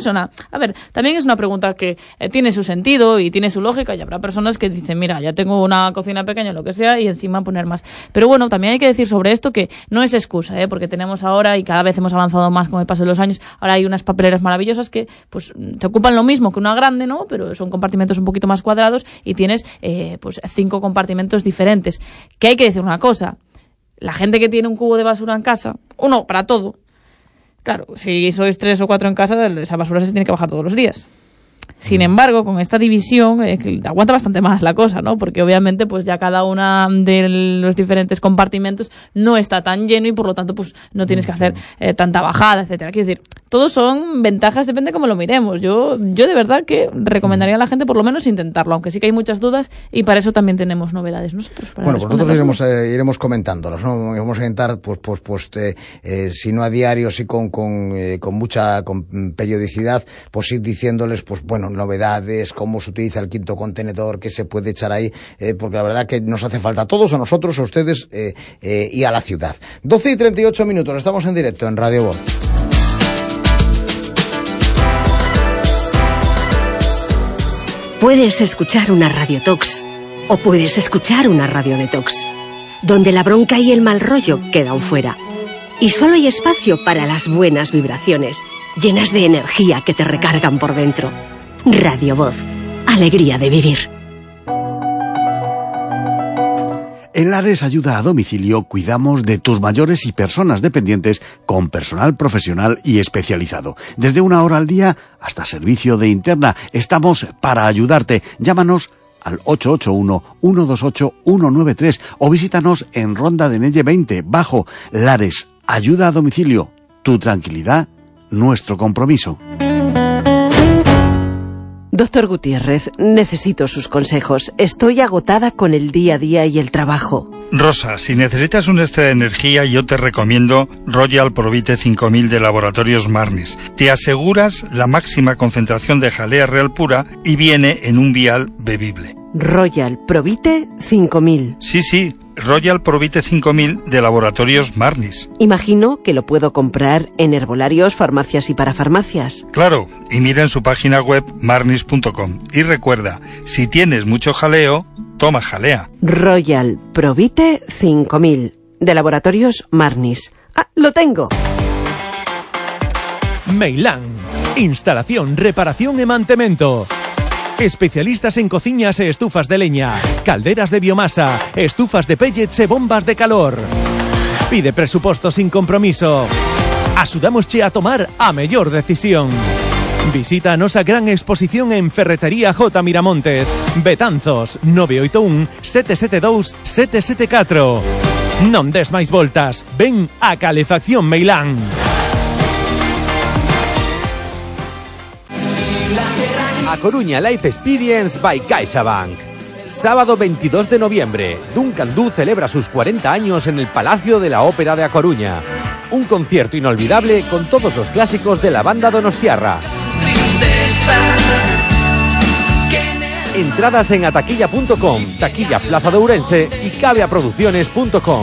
es una pregunta que tiene su sentido y tiene su lógica, y habrá personas que dicen, mira, ya tengo una cocina pequeña, lo que sea, y encima poner más. Pero bueno, también hay que decir sobre esto que no es excusa, porque tenemos ahora, y cada vez hemos avanzado más con el paso de los años, ahora hay unas papeleras maravillosas que pues te ocupan lo mismo que una grande, ¿no? Pero son compartimentos un poquito más cuadrados y tienes pues 5 compartimentos diferentes. Que hay que decir una cosa, la gente que tiene un cubo de basura en casa, uno para todo, claro, si sois 3 o 4 en casa, esa basura se tiene que bajar todos los días. Sin embargo, con esta división aguanta bastante más la cosa, ¿no? Porque obviamente pues ya cada una de los diferentes compartimentos no está tan lleno y por lo tanto pues no tienes que hacer tanta bajada, etcétera. Quiero decir, todos son ventajas, depende cómo lo miremos. Yo de verdad que recomendaría a la gente por lo menos intentarlo, aunque sí que hay muchas dudas y para eso también tenemos novedades nosotros. Bueno, pues nosotros iremos comentándolas, ¿no? Vamos a intentar si no a diario, sí con mucha periodicidad, pues ir diciéndoles, pues bueno, novedades, cómo se utiliza el quinto contenedor, qué se puede echar ahí, porque la verdad que nos hace falta a todos, a nosotros, a ustedes y a la ciudad. 12:38, estamos en directo en Radio Voz. Puedes escuchar una radiotox o puedes escuchar una radiodetox, donde la bronca y el mal rollo quedan fuera. Y solo hay espacio para las buenas vibraciones, llenas de energía que te recargan por dentro. Radio Voz, alegría de vivir. En Lares Ayuda a Domicilio cuidamos de tus mayores y personas dependientes con personal profesional y especializado. Desde 1 hora al día hasta servicio de interna. Estamos para ayudarte. Llámanos al 881-128-193 o visítanos en Ronda de Nelle 20, Bajo. Lares Ayuda a Domicilio. Tu tranquilidad, nuestro compromiso. Doctor Gutiérrez, necesito sus consejos. Estoy agotada con el día a día y el trabajo. Rosa, si necesitas un extra de energía, yo te recomiendo Royal Provite 5000 de Laboratorios Marnes. Te aseguras la máxima concentración de jalea real pura y viene en un vial bebible. Royal Provite 5000. Sí, Royal Provite 5000 de Laboratorios Marnis. Imagino que lo puedo comprar en herbolarios, farmacias y parafarmacias. Claro, y mira en su página web marnis.com. Y recuerda, si tienes mucho jaleo, toma jalea. Royal Provite 5000 de Laboratorios Marnis. ¡Ah, lo tengo! Meilán. Instalación, reparación e mantemento. Especialistas en cociñas e estufas de leña, calderas de biomasa, estufas de pellets e bombas de calor. Pide presupuesto sin compromiso. Axudámosche a tomar a mellor decisión. Visita a nosa gran exposición en Ferretería J. Miramontes, Betanzos, 981 772 774. Non des máis voltas, ven a Calefacción Meilán. A Coruña Life Experience by CaixaBank. Sábado 22 de noviembre, Duncan Du celebra sus 40 años en el Palacio de la Ópera de A Coruña. Un concierto inolvidable con todos los clásicos de la banda donostiarra. Entradas en ataquilla.com, Taquilla Plaza de Ourense y cabeaproducciones.com.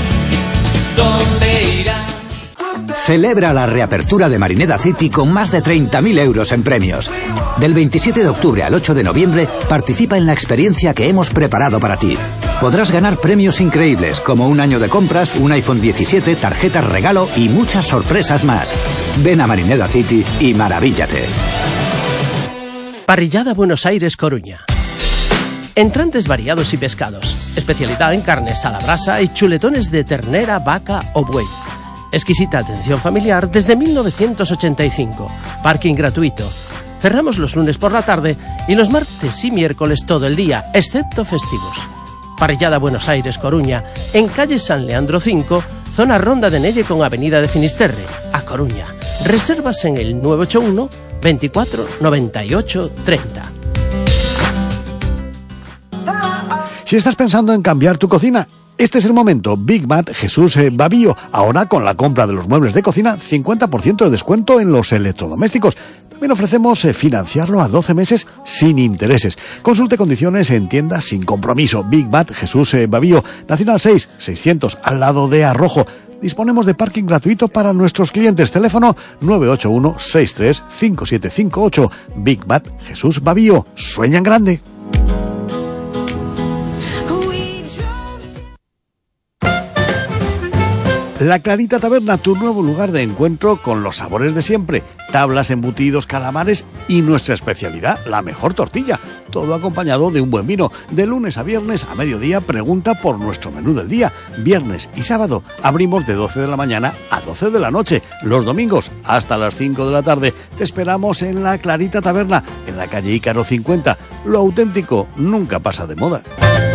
Celebra la reapertura de Marineda City con más de 30.000 euros en premios. Del 27 de octubre al 8 de noviembre, participa en la experiencia que hemos preparado para ti. Podrás ganar premios increíbles como un año de compras, un iPhone 17, tarjetas regalo y muchas sorpresas más. Ven a Marineda City y maravíllate. Parrillada Buenos Aires Coruña. Entrantes variados y pescados. Especialidad en carnes a la brasa y chuletones de ternera, vaca o buey. Exquisita atención familiar desde 1985. Parking gratuito. Cerramos los lunes por la tarde y los martes y miércoles todo el día, excepto festivos. Parrillada Buenos Aires Coruña, en calle San Leandro 5, zona Ronda de Nelle con avenida de Finisterre, A Coruña. Reservas en el 981 24 98 30. Si estás pensando en cambiar tu cocina, este es el momento. Big Mat Jesús Bavío. Ahora con la compra de los muebles de cocina, 50% de descuento en los electrodomésticos. También ofrecemos financiarlo a 12 meses sin intereses. Consulte condiciones en tiendas sin compromiso. Big Mat Jesús Bavío, Nacional 6, 600, al lado de Arrojo. Disponemos de parking gratuito para nuestros clientes. Teléfono 981 63 5758. Big Mat Jesús Bavío. Sueñan grande. La Clarita Taberna, tu nuevo lugar de encuentro con los sabores de siempre. Tablas, embutidos, calamares y nuestra especialidad, la mejor tortilla. Todo acompañado de un buen vino. De lunes a viernes a mediodía pregunta por nuestro menú del día. Viernes y sábado abrimos de 12 de la mañana a 12 de la noche. Los domingos hasta las 5 de la tarde. Te esperamos en la Clarita Taberna, en la calle Ícaro 50. Lo auténtico nunca pasa de moda.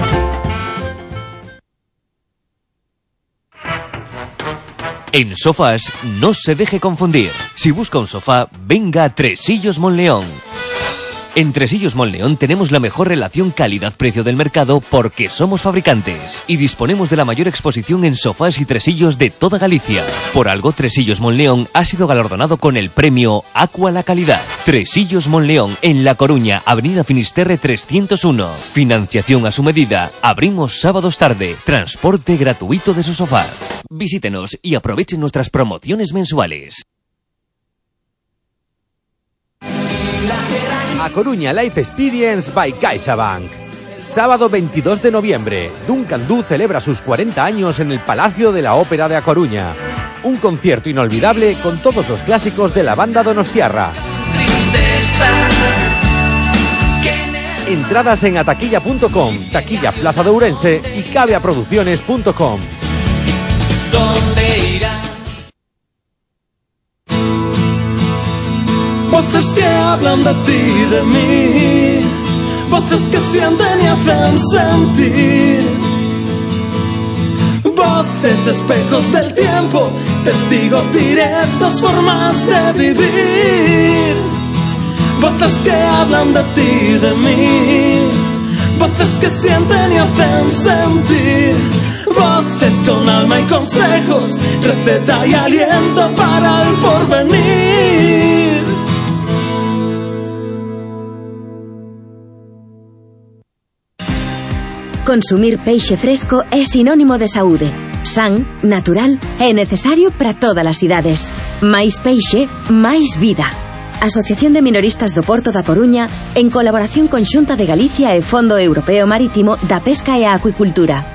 En sofás, no se deje confundir. Si busca un sofá, venga a Tresillos Monleón. En Tresillos Monleón tenemos la mejor relación calidad-precio del mercado porque somos fabricantes y disponemos de la mayor exposición en sofás y tresillos de toda Galicia. Por algo, Tresillos Monleón ha sido galardonado con el premio Aqua la Calidad. Tresillos Monleón, en La Coruña, Avenida Finisterre 301. Financiación a su medida. Abrimos sábados tarde. Transporte gratuito de su sofá. Visítenos y aprovechen nuestras promociones mensuales. A Coruña Life Experience by CaixaBank. Sábado 22 de noviembre, Duncan Du celebra sus 40 años en el Palacio de la Ópera de A Coruña. Un concierto inolvidable con todos los clásicos de la banda donostiarra. Entradas en ataquilla.com, Taquilla Plaza de Ourense y cabeaproducciones.com. ¿Dónde irá? Voces que hablan de ti, de mí, voces que sienten y hacen sentir, voces espejos del tiempo, testigos directos, formas de vivir, voces que hablan de ti, de mí, voces que sienten y hacen sentir, voces con alma y consejos, receta y aliento para el porvenir. Consumir peixe fresco é sinónimo de saúde. San, natural e necesario para todas as idades. Máis peixe, máis vida. Asociación de Minoristas do Porto da Coruña, en colaboración con Xunta de Galicia e Fondo Europeo Marítimo da Pesca e a Acuicultura.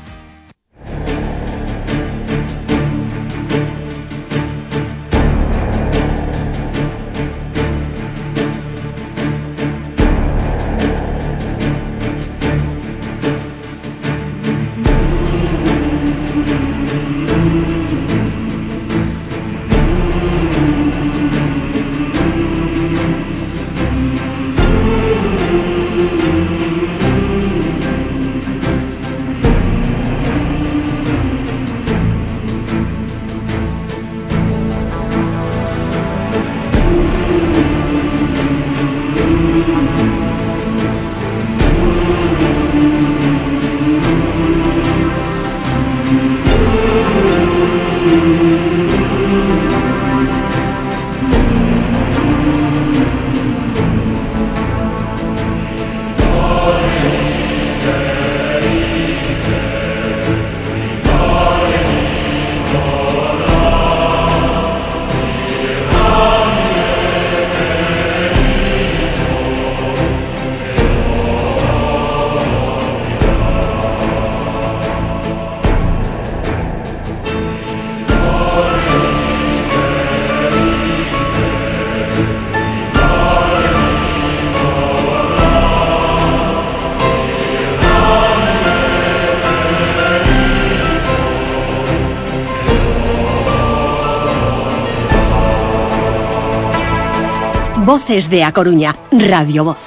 Voces de A Coruña, Radio Voz.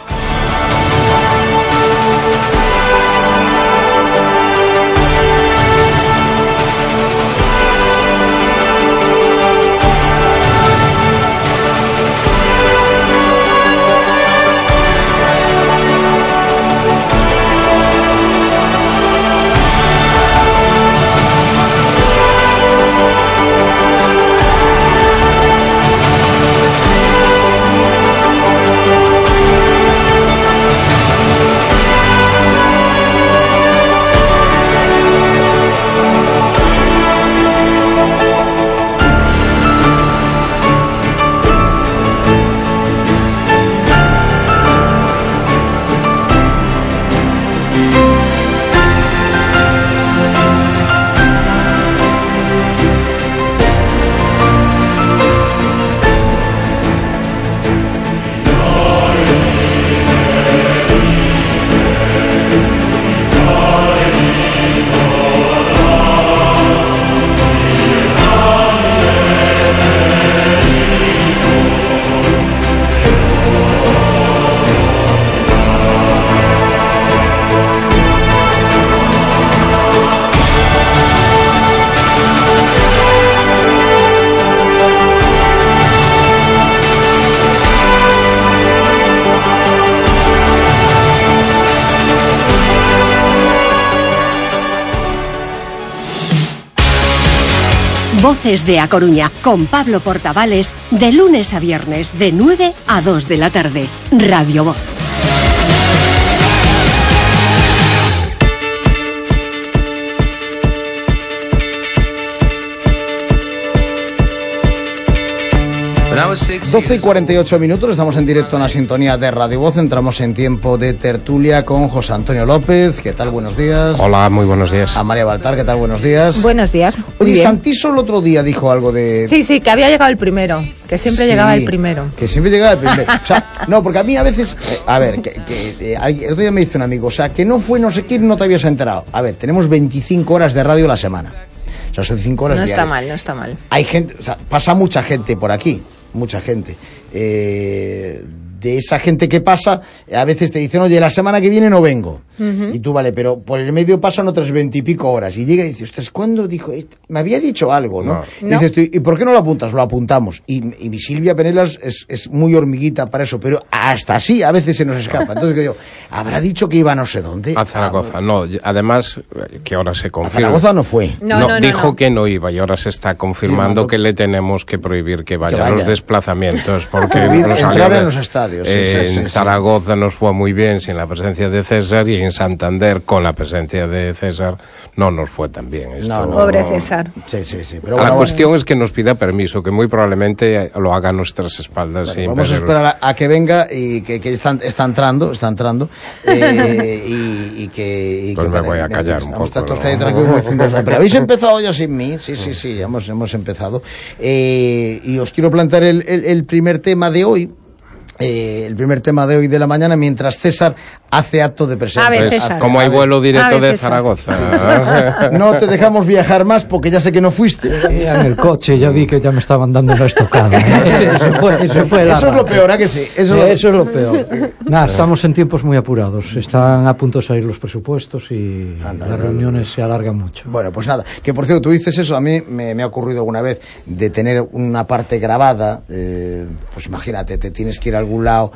Voces de A Coruña, con Pablo Portavales, de lunes a viernes, de 9 a 2 de la tarde. Radio Voz. Las 12:48, estamos en directo en la sintonía de Radio Voz. Entramos en tiempo de tertulia con José Antonio López. ¿Qué tal? Buenos días. Hola, muy buenos días. A María Baltar. ¿Qué tal? Buenos días. Buenos días. Oye, Santiso el otro día dijo algo de... Sí, que había llegado el primero, que siempre llegaba el primero. Que siempre llegaba el primero. O sea, no, porque a mí a veces... el otro día me dice un amigo, o sea, que no fue no sé quién, no te habías enterado. A ver, tenemos 25 horas de radio a la semana. O sea, son 5 horas diarias. No está mal. Hay gente, o sea, pasa mucha gente por aquí. Mucha gente. De esa gente que pasa, a veces te dicen, oye, la semana que viene no vengo. Y tú, vale, pero por el medio pasan otras 20 y pico horas. Y llega y dices, ostras, ¿cuándo dijo? Me había dicho algo, ¿no? Dices tú, ¿y por qué no lo apuntas? Lo apuntamos. Y mi Silvia Penelas es muy hormiguita para eso, pero hasta así a veces se nos escapa. Entonces digo yo, ¿habrá dicho que iba a no sé dónde? A Zaragoza, no. Además, que ahora se confirma. A Zaragoza no fue. No, dijo que no iba y ahora se está confirmando que le tenemos que prohibir que vaya a los desplazamientos. Porque entrar en los estadios. En Zaragoza nos fue muy bien sin la presencia de César y en Santander, con la presencia de César, no nos fue tan bien. Pobre César. Sí. Pero la cuestión es que nos pida permiso, que muy probablemente lo haga a nuestras espaldas. Vamos a esperar a que venga y que está entrando y que pues me voy a callar un poco. Pero habéis empezado ya sin mí. Sí, hemos empezado. Y os quiero plantear el primer tema de hoy. El primer tema de hoy de la mañana, mientras César hace acto de presencia. Como hay vuelo directo de Zaragoza. No te dejamos viajar más porque ya sé que no fuiste. En el coche ya vi que ya me estaban dando una estocada. Eso es lo peor, ¿a que sí? Eso es lo peor. Nada, estamos en tiempos muy apurados. Están a punto de salir los presupuestos y las reuniones se alargan mucho. Bueno, pues nada, que por cierto, tú dices eso, a mí me ha ocurrido alguna vez de tener una parte grabada, pues imagínate, te tienes que ir a algún lado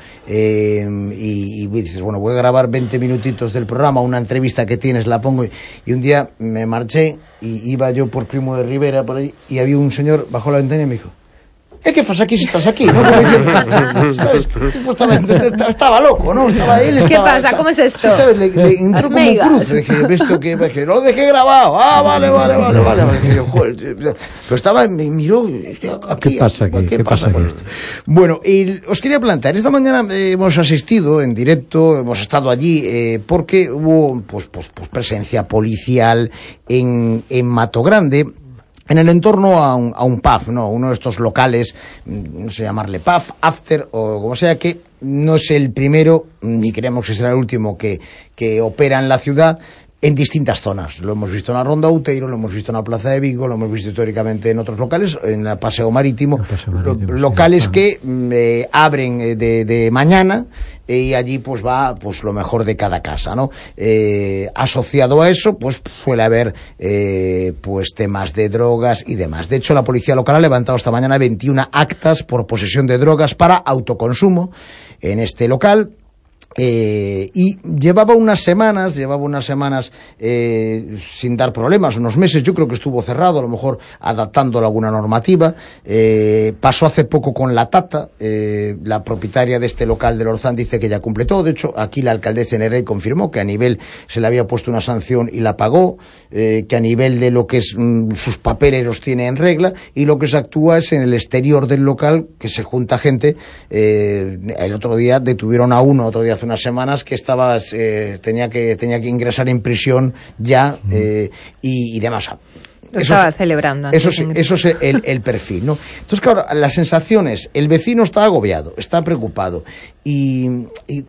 y dices, bueno, voy a grabar 20 minutitos del programa, una entrevista que tienes, la pongo, y un día me marché y iba yo por Primo de Rivera por ahí y había un señor bajo la ventana y me dijo: ¿qué pasa aquí si estás aquí? ¿No? ¿Sabes? Estaba loco, ¿no? ¿Qué pasa? ¿Cómo es esto? ¿Sabes? Le entró como un cruce. Dije, ¿esto qué? Lo dejé grabado. Vale. Dije yo, joder. Pero estaba, me miró. ¿Qué pasa aquí? ¿Qué pasa con esto? Bueno, y os quería plantear. Esta mañana hemos asistido en directo, hemos estado allí, porque hubo pues presencia policial en Mato Grande, en el entorno a un pub, ¿no? Uno de estos locales, no sé llamarle pub, after o como sea, que no es el primero, ni creemos que será el último que opera en la ciudad, en distintas zonas. Lo hemos visto en la Ronda Outeiro, lo hemos visto en la Plaza de Vigo, lo hemos visto históricamente en otros locales, en el Paseo Marítimo, locales que abren de mañana, y allí pues va pues lo mejor de cada casa, ¿no? Asociado a eso pues suele haber pues temas de drogas y demás. De hecho, la policía local ha levantado esta mañana 21 actas por posesión de drogas para autoconsumo en este local. Y llevaba unas semanas sin dar problemas, unos meses. Yo creo que estuvo cerrado, a lo mejor adaptándolo a alguna normativa. Pasó hace poco con la Tata, la propietaria de este local del Orzán dice que ya cumple todo. De hecho, aquí la alcaldesa Neray confirmó que a nivel se le había puesto una sanción y la pagó, que a nivel de lo que es sus papeles los tiene en regla, y lo que se actúa es en el exterior del local, que se junta gente. El otro día detuvieron a uno, hace unas semanas, que estaba tenía que ingresar en prisión ya, y demás. Lo estaba celebrando. Eso es el perfil, ¿no? Entonces, claro, las sensaciones, el vecino está agobiado, está preocupado, y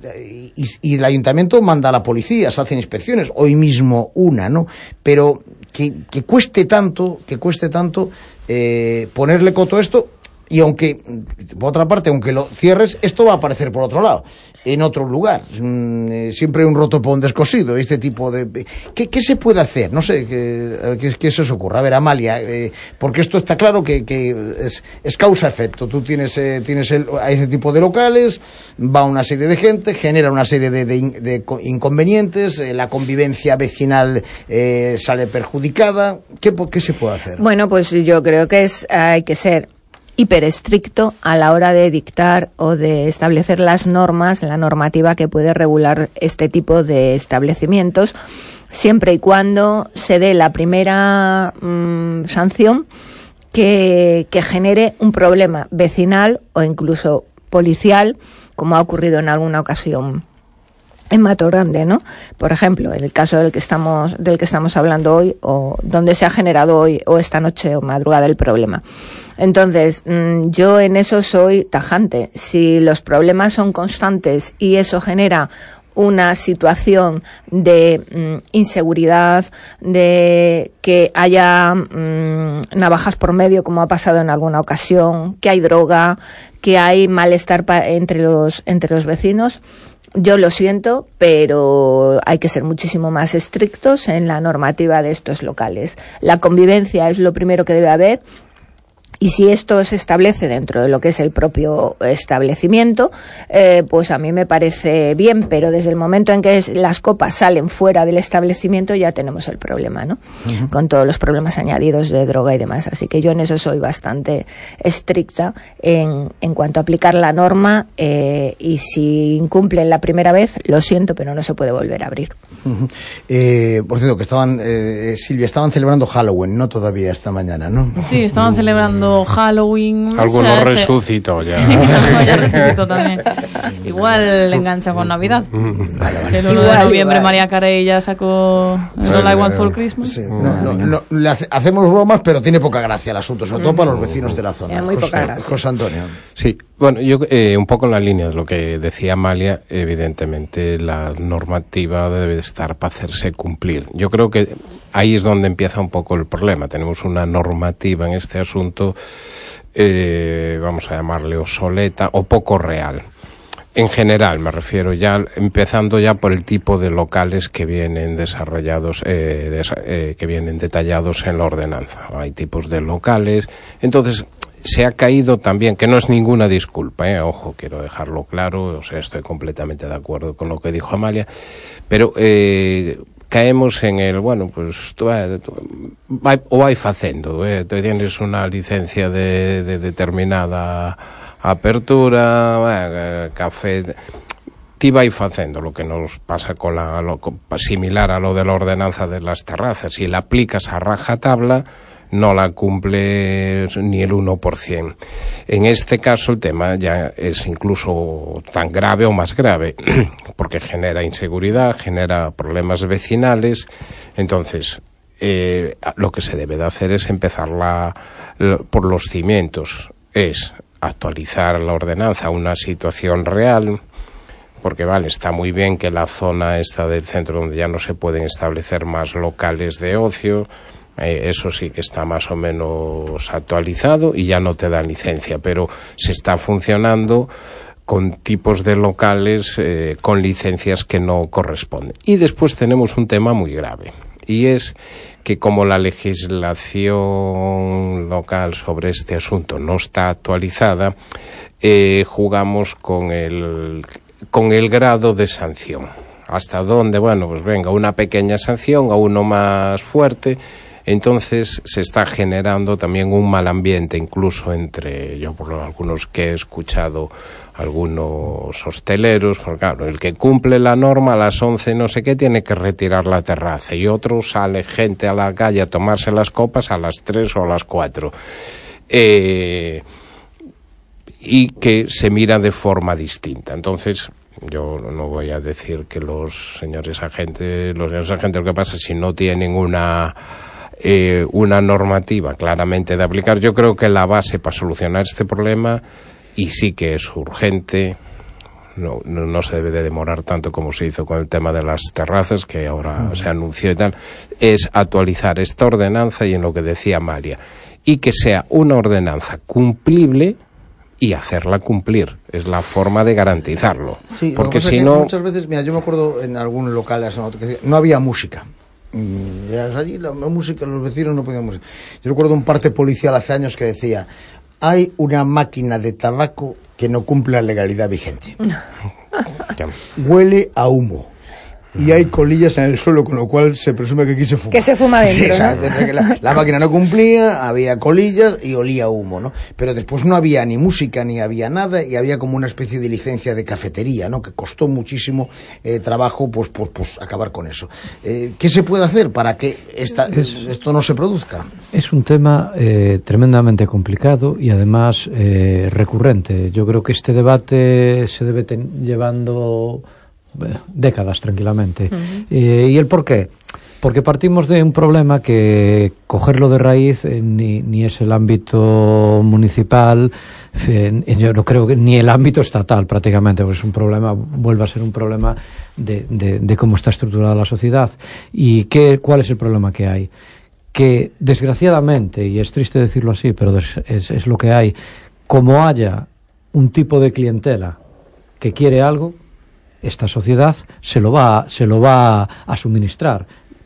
el ayuntamiento manda a la policía, se hacen inspecciones, hoy mismo una, ¿no? Pero que cueste tanto ponerle coto a esto. Y aunque, por otra parte, aunque lo cierres, esto va a aparecer por otro lado, en otro lugar. Siempre hay un roto por un descosido, este tipo de... ¿Qué se puede hacer? No sé, ¿qué se os ocurre? A ver, Amalia, porque esto está claro que es causa-efecto. Tú tienes a ese tipo de locales, va una serie de gente, genera una serie de inconvenientes, la convivencia vecinal sale perjudicada. ¿Qué se puede hacer? Bueno, pues yo creo que hay que ser hiper estricto a la hora de dictar o de establecer las normas, la normativa que puede regular este tipo de establecimientos, siempre y cuando se dé la primera sanción que genere un problema vecinal o incluso policial, como ha ocurrido en alguna ocasión en Mato Grande, ¿no? Por ejemplo, en el caso del que estamos hablando hoy, o donde se ha generado hoy o esta noche o madrugada el problema. Entonces, yo en eso soy tajante. Si los problemas son constantes y eso genera una situación de inseguridad, de que haya navajas por medio, como ha pasado en alguna ocasión, que hay droga, que hay malestar entre los vecinos, yo lo siento, pero hay que ser muchísimo más estrictos en la normativa de estos locales. La convivencia es lo primero que debe haber. Y si esto se establece dentro de lo que es el propio establecimiento, pues a mí me parece bien, pero desde el momento en que las copas salen fuera del establecimiento ya tenemos el problema, ¿no? Uh-huh. Con todos los problemas añadidos de droga y demás. Así que yo en eso soy bastante estricta en cuanto a aplicar la norma, y si incumplen la primera vez, lo siento, pero no se puede volver a abrir. Uh-huh. Por cierto, que Silvia, estaban celebrando Halloween, no todavía esta mañana, ¿no? Sí, estaban celebrando Halloween. Algunos resucitó ya. Sí, ya resucitó también. Igual le engancha con Navidad. Vale. El 1 de noviembre María Carey ya sacó All I Want for Christmas. Sí. No, hacemos bromas, pero tiene poca gracia el asunto, sobre todo para los vecinos de la zona. Muy poca gracia. José Antonio. Sí, bueno, yo un poco en la línea de lo que decía Amalia, evidentemente la normativa debe estar para hacerse cumplir. Yo creo que ahí es donde empieza un poco el problema. Tenemos una normativa en este asunto, vamos a llamarle obsoleta o poco real. En general, me refiero ya, empezando ya por el tipo de locales que vienen desarrollados, que vienen detallados en la ordenanza. Hay tipos de locales, entonces se ha caído también, que no es ninguna disculpa, ojo, quiero dejarlo claro, o sea, estoy completamente de acuerdo con lo que dijo Amalia, pero caemos en el, bueno, pues tú vai facendo, tú tienes una licencia de determinada apertura, café, ti vai facendo lo que nos pasa con similar a lo de la ordenanza de las terrazas. Si la aplicas a rajatabla, no la cumple ni el 1%. En este caso el tema ya es incluso tan grave o más grave, porque genera inseguridad, genera problemas vecinales. Entonces, lo que se debe de hacer es empezar por los cimientos, es actualizar la ordenanza a una situación real, porque vale, está muy bien que la zona esta del centro donde ya no se pueden establecer más locales de ocio, eso sí que está más o menos actualizado y ya no te dan licencia, pero se está funcionando con tipos de locales con licencias que no corresponden. Y después tenemos un tema muy grave, y es que como la legislación local sobre este asunto no está actualizada, jugamos con el grado de sanción. ¿Hasta dónde? Bueno, pues venga, una pequeña sanción o uno más fuerte. Entonces se está generando también un mal ambiente, incluso yo por algunos que he escuchado, algunos hosteleros, porque claro, el que cumple la norma a las 11 no sé qué tiene que retirar la terraza, y otro sale gente a la calle a tomarse las copas a las 3 o a las 4. Y que se mira de forma distinta. Entonces, yo no voy a decir que los señores agentes, lo que pasa si no tienen una normativa claramente de aplicar. Yo creo que la base para solucionar este problema, y sí que es urgente, no se debe de demorar tanto como se hizo con el tema de las terrazas, que ahora se anunció y tal, es actualizar esta ordenanza, y en lo que decía María, y que sea una ordenanza cumplible y hacerla cumplir. Es la forma de garantizarlo. Sí, porque si no, muchas veces, mira, yo me acuerdo en algún local que no había música. Allí la música, los vecinos no podían música. Yo recuerdo un parte policial hace años que decía: hay una máquina de tabaco que no cumple la legalidad vigente. Huele a humo. Y hay colillas en el suelo, con lo cual se presume que aquí se fuma. Que se fuma dentro, sí, ¿no? Que la máquina no cumplía, había colillas y olía humo, ¿no? Pero después no había ni música ni había nada, y había como una especie de licencia de cafetería, ¿no? Que costó muchísimo trabajo pues acabar con eso. ¿Qué se puede hacer para que esto no se produzca? Es un tema tremendamente complicado y además recurrente. Yo creo que este debate se debe llevando décadas tranquilamente. ¿Y el por qué? Porque partimos de un problema que cogerlo de raíz ni es el ámbito municipal, yo no creo que ni el ámbito estatal prácticamente, pues es un problema, vuelve a ser un problema de cómo está estructurada la sociedad. ¿Y cuál es el problema que hay? Que desgraciadamente, y es triste decirlo así, pero es lo que hay, como haya un tipo de clientela que quiere algo, esta sociedad se lo va a suministrar.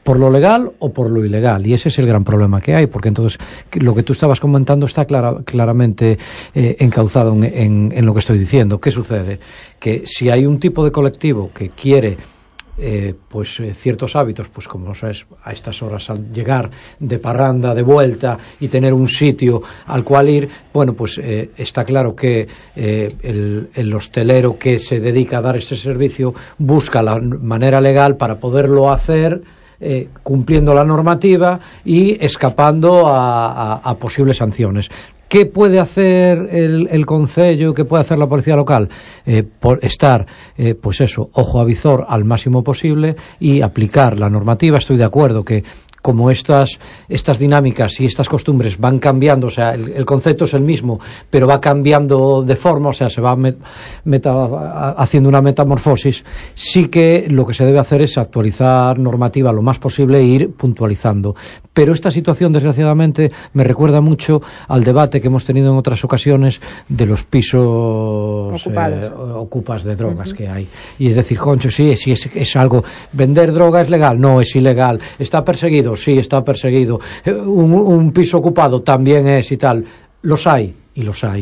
por lo legal o por lo ilegal, y ese es el gran problema que hay, porque entonces lo que tú estabas comentando está claramente encauzado en lo que estoy diciendo. ¿Qué sucede? Que si hay un tipo de colectivo que quiere ciertos hábitos, pues como sabes, a estas horas al llegar de parranda, de vuelta y tener un sitio al cual ir, bueno, pues está claro que el hostelero que se dedica a dar este servicio busca la manera legal para poderlo hacer, cumpliendo la normativa y escapando a posibles sanciones. ¿Qué puede hacer el concello, qué puede hacer la policía local? Estar, ojo a visor al máximo posible y aplicar la normativa. Estoy de acuerdo que como estas dinámicas y estas costumbres van cambiando, o sea, el concepto es el mismo, pero va cambiando de forma, o sea, se va haciendo una metamorfosis, sí que lo que se debe hacer es actualizar normativa lo más posible e ir puntualizando. Pero esta situación, desgraciadamente, me recuerda mucho al debate que hemos tenido en otras ocasiones de los pisos ocupas de drogas que hay. Y es decir, concho, sí, es algo. ¿Vender droga es legal? No, es ilegal. ¿Está perseguido? Sí, está perseguido. Un piso ocupado también es y tal. Los hay, y los hay.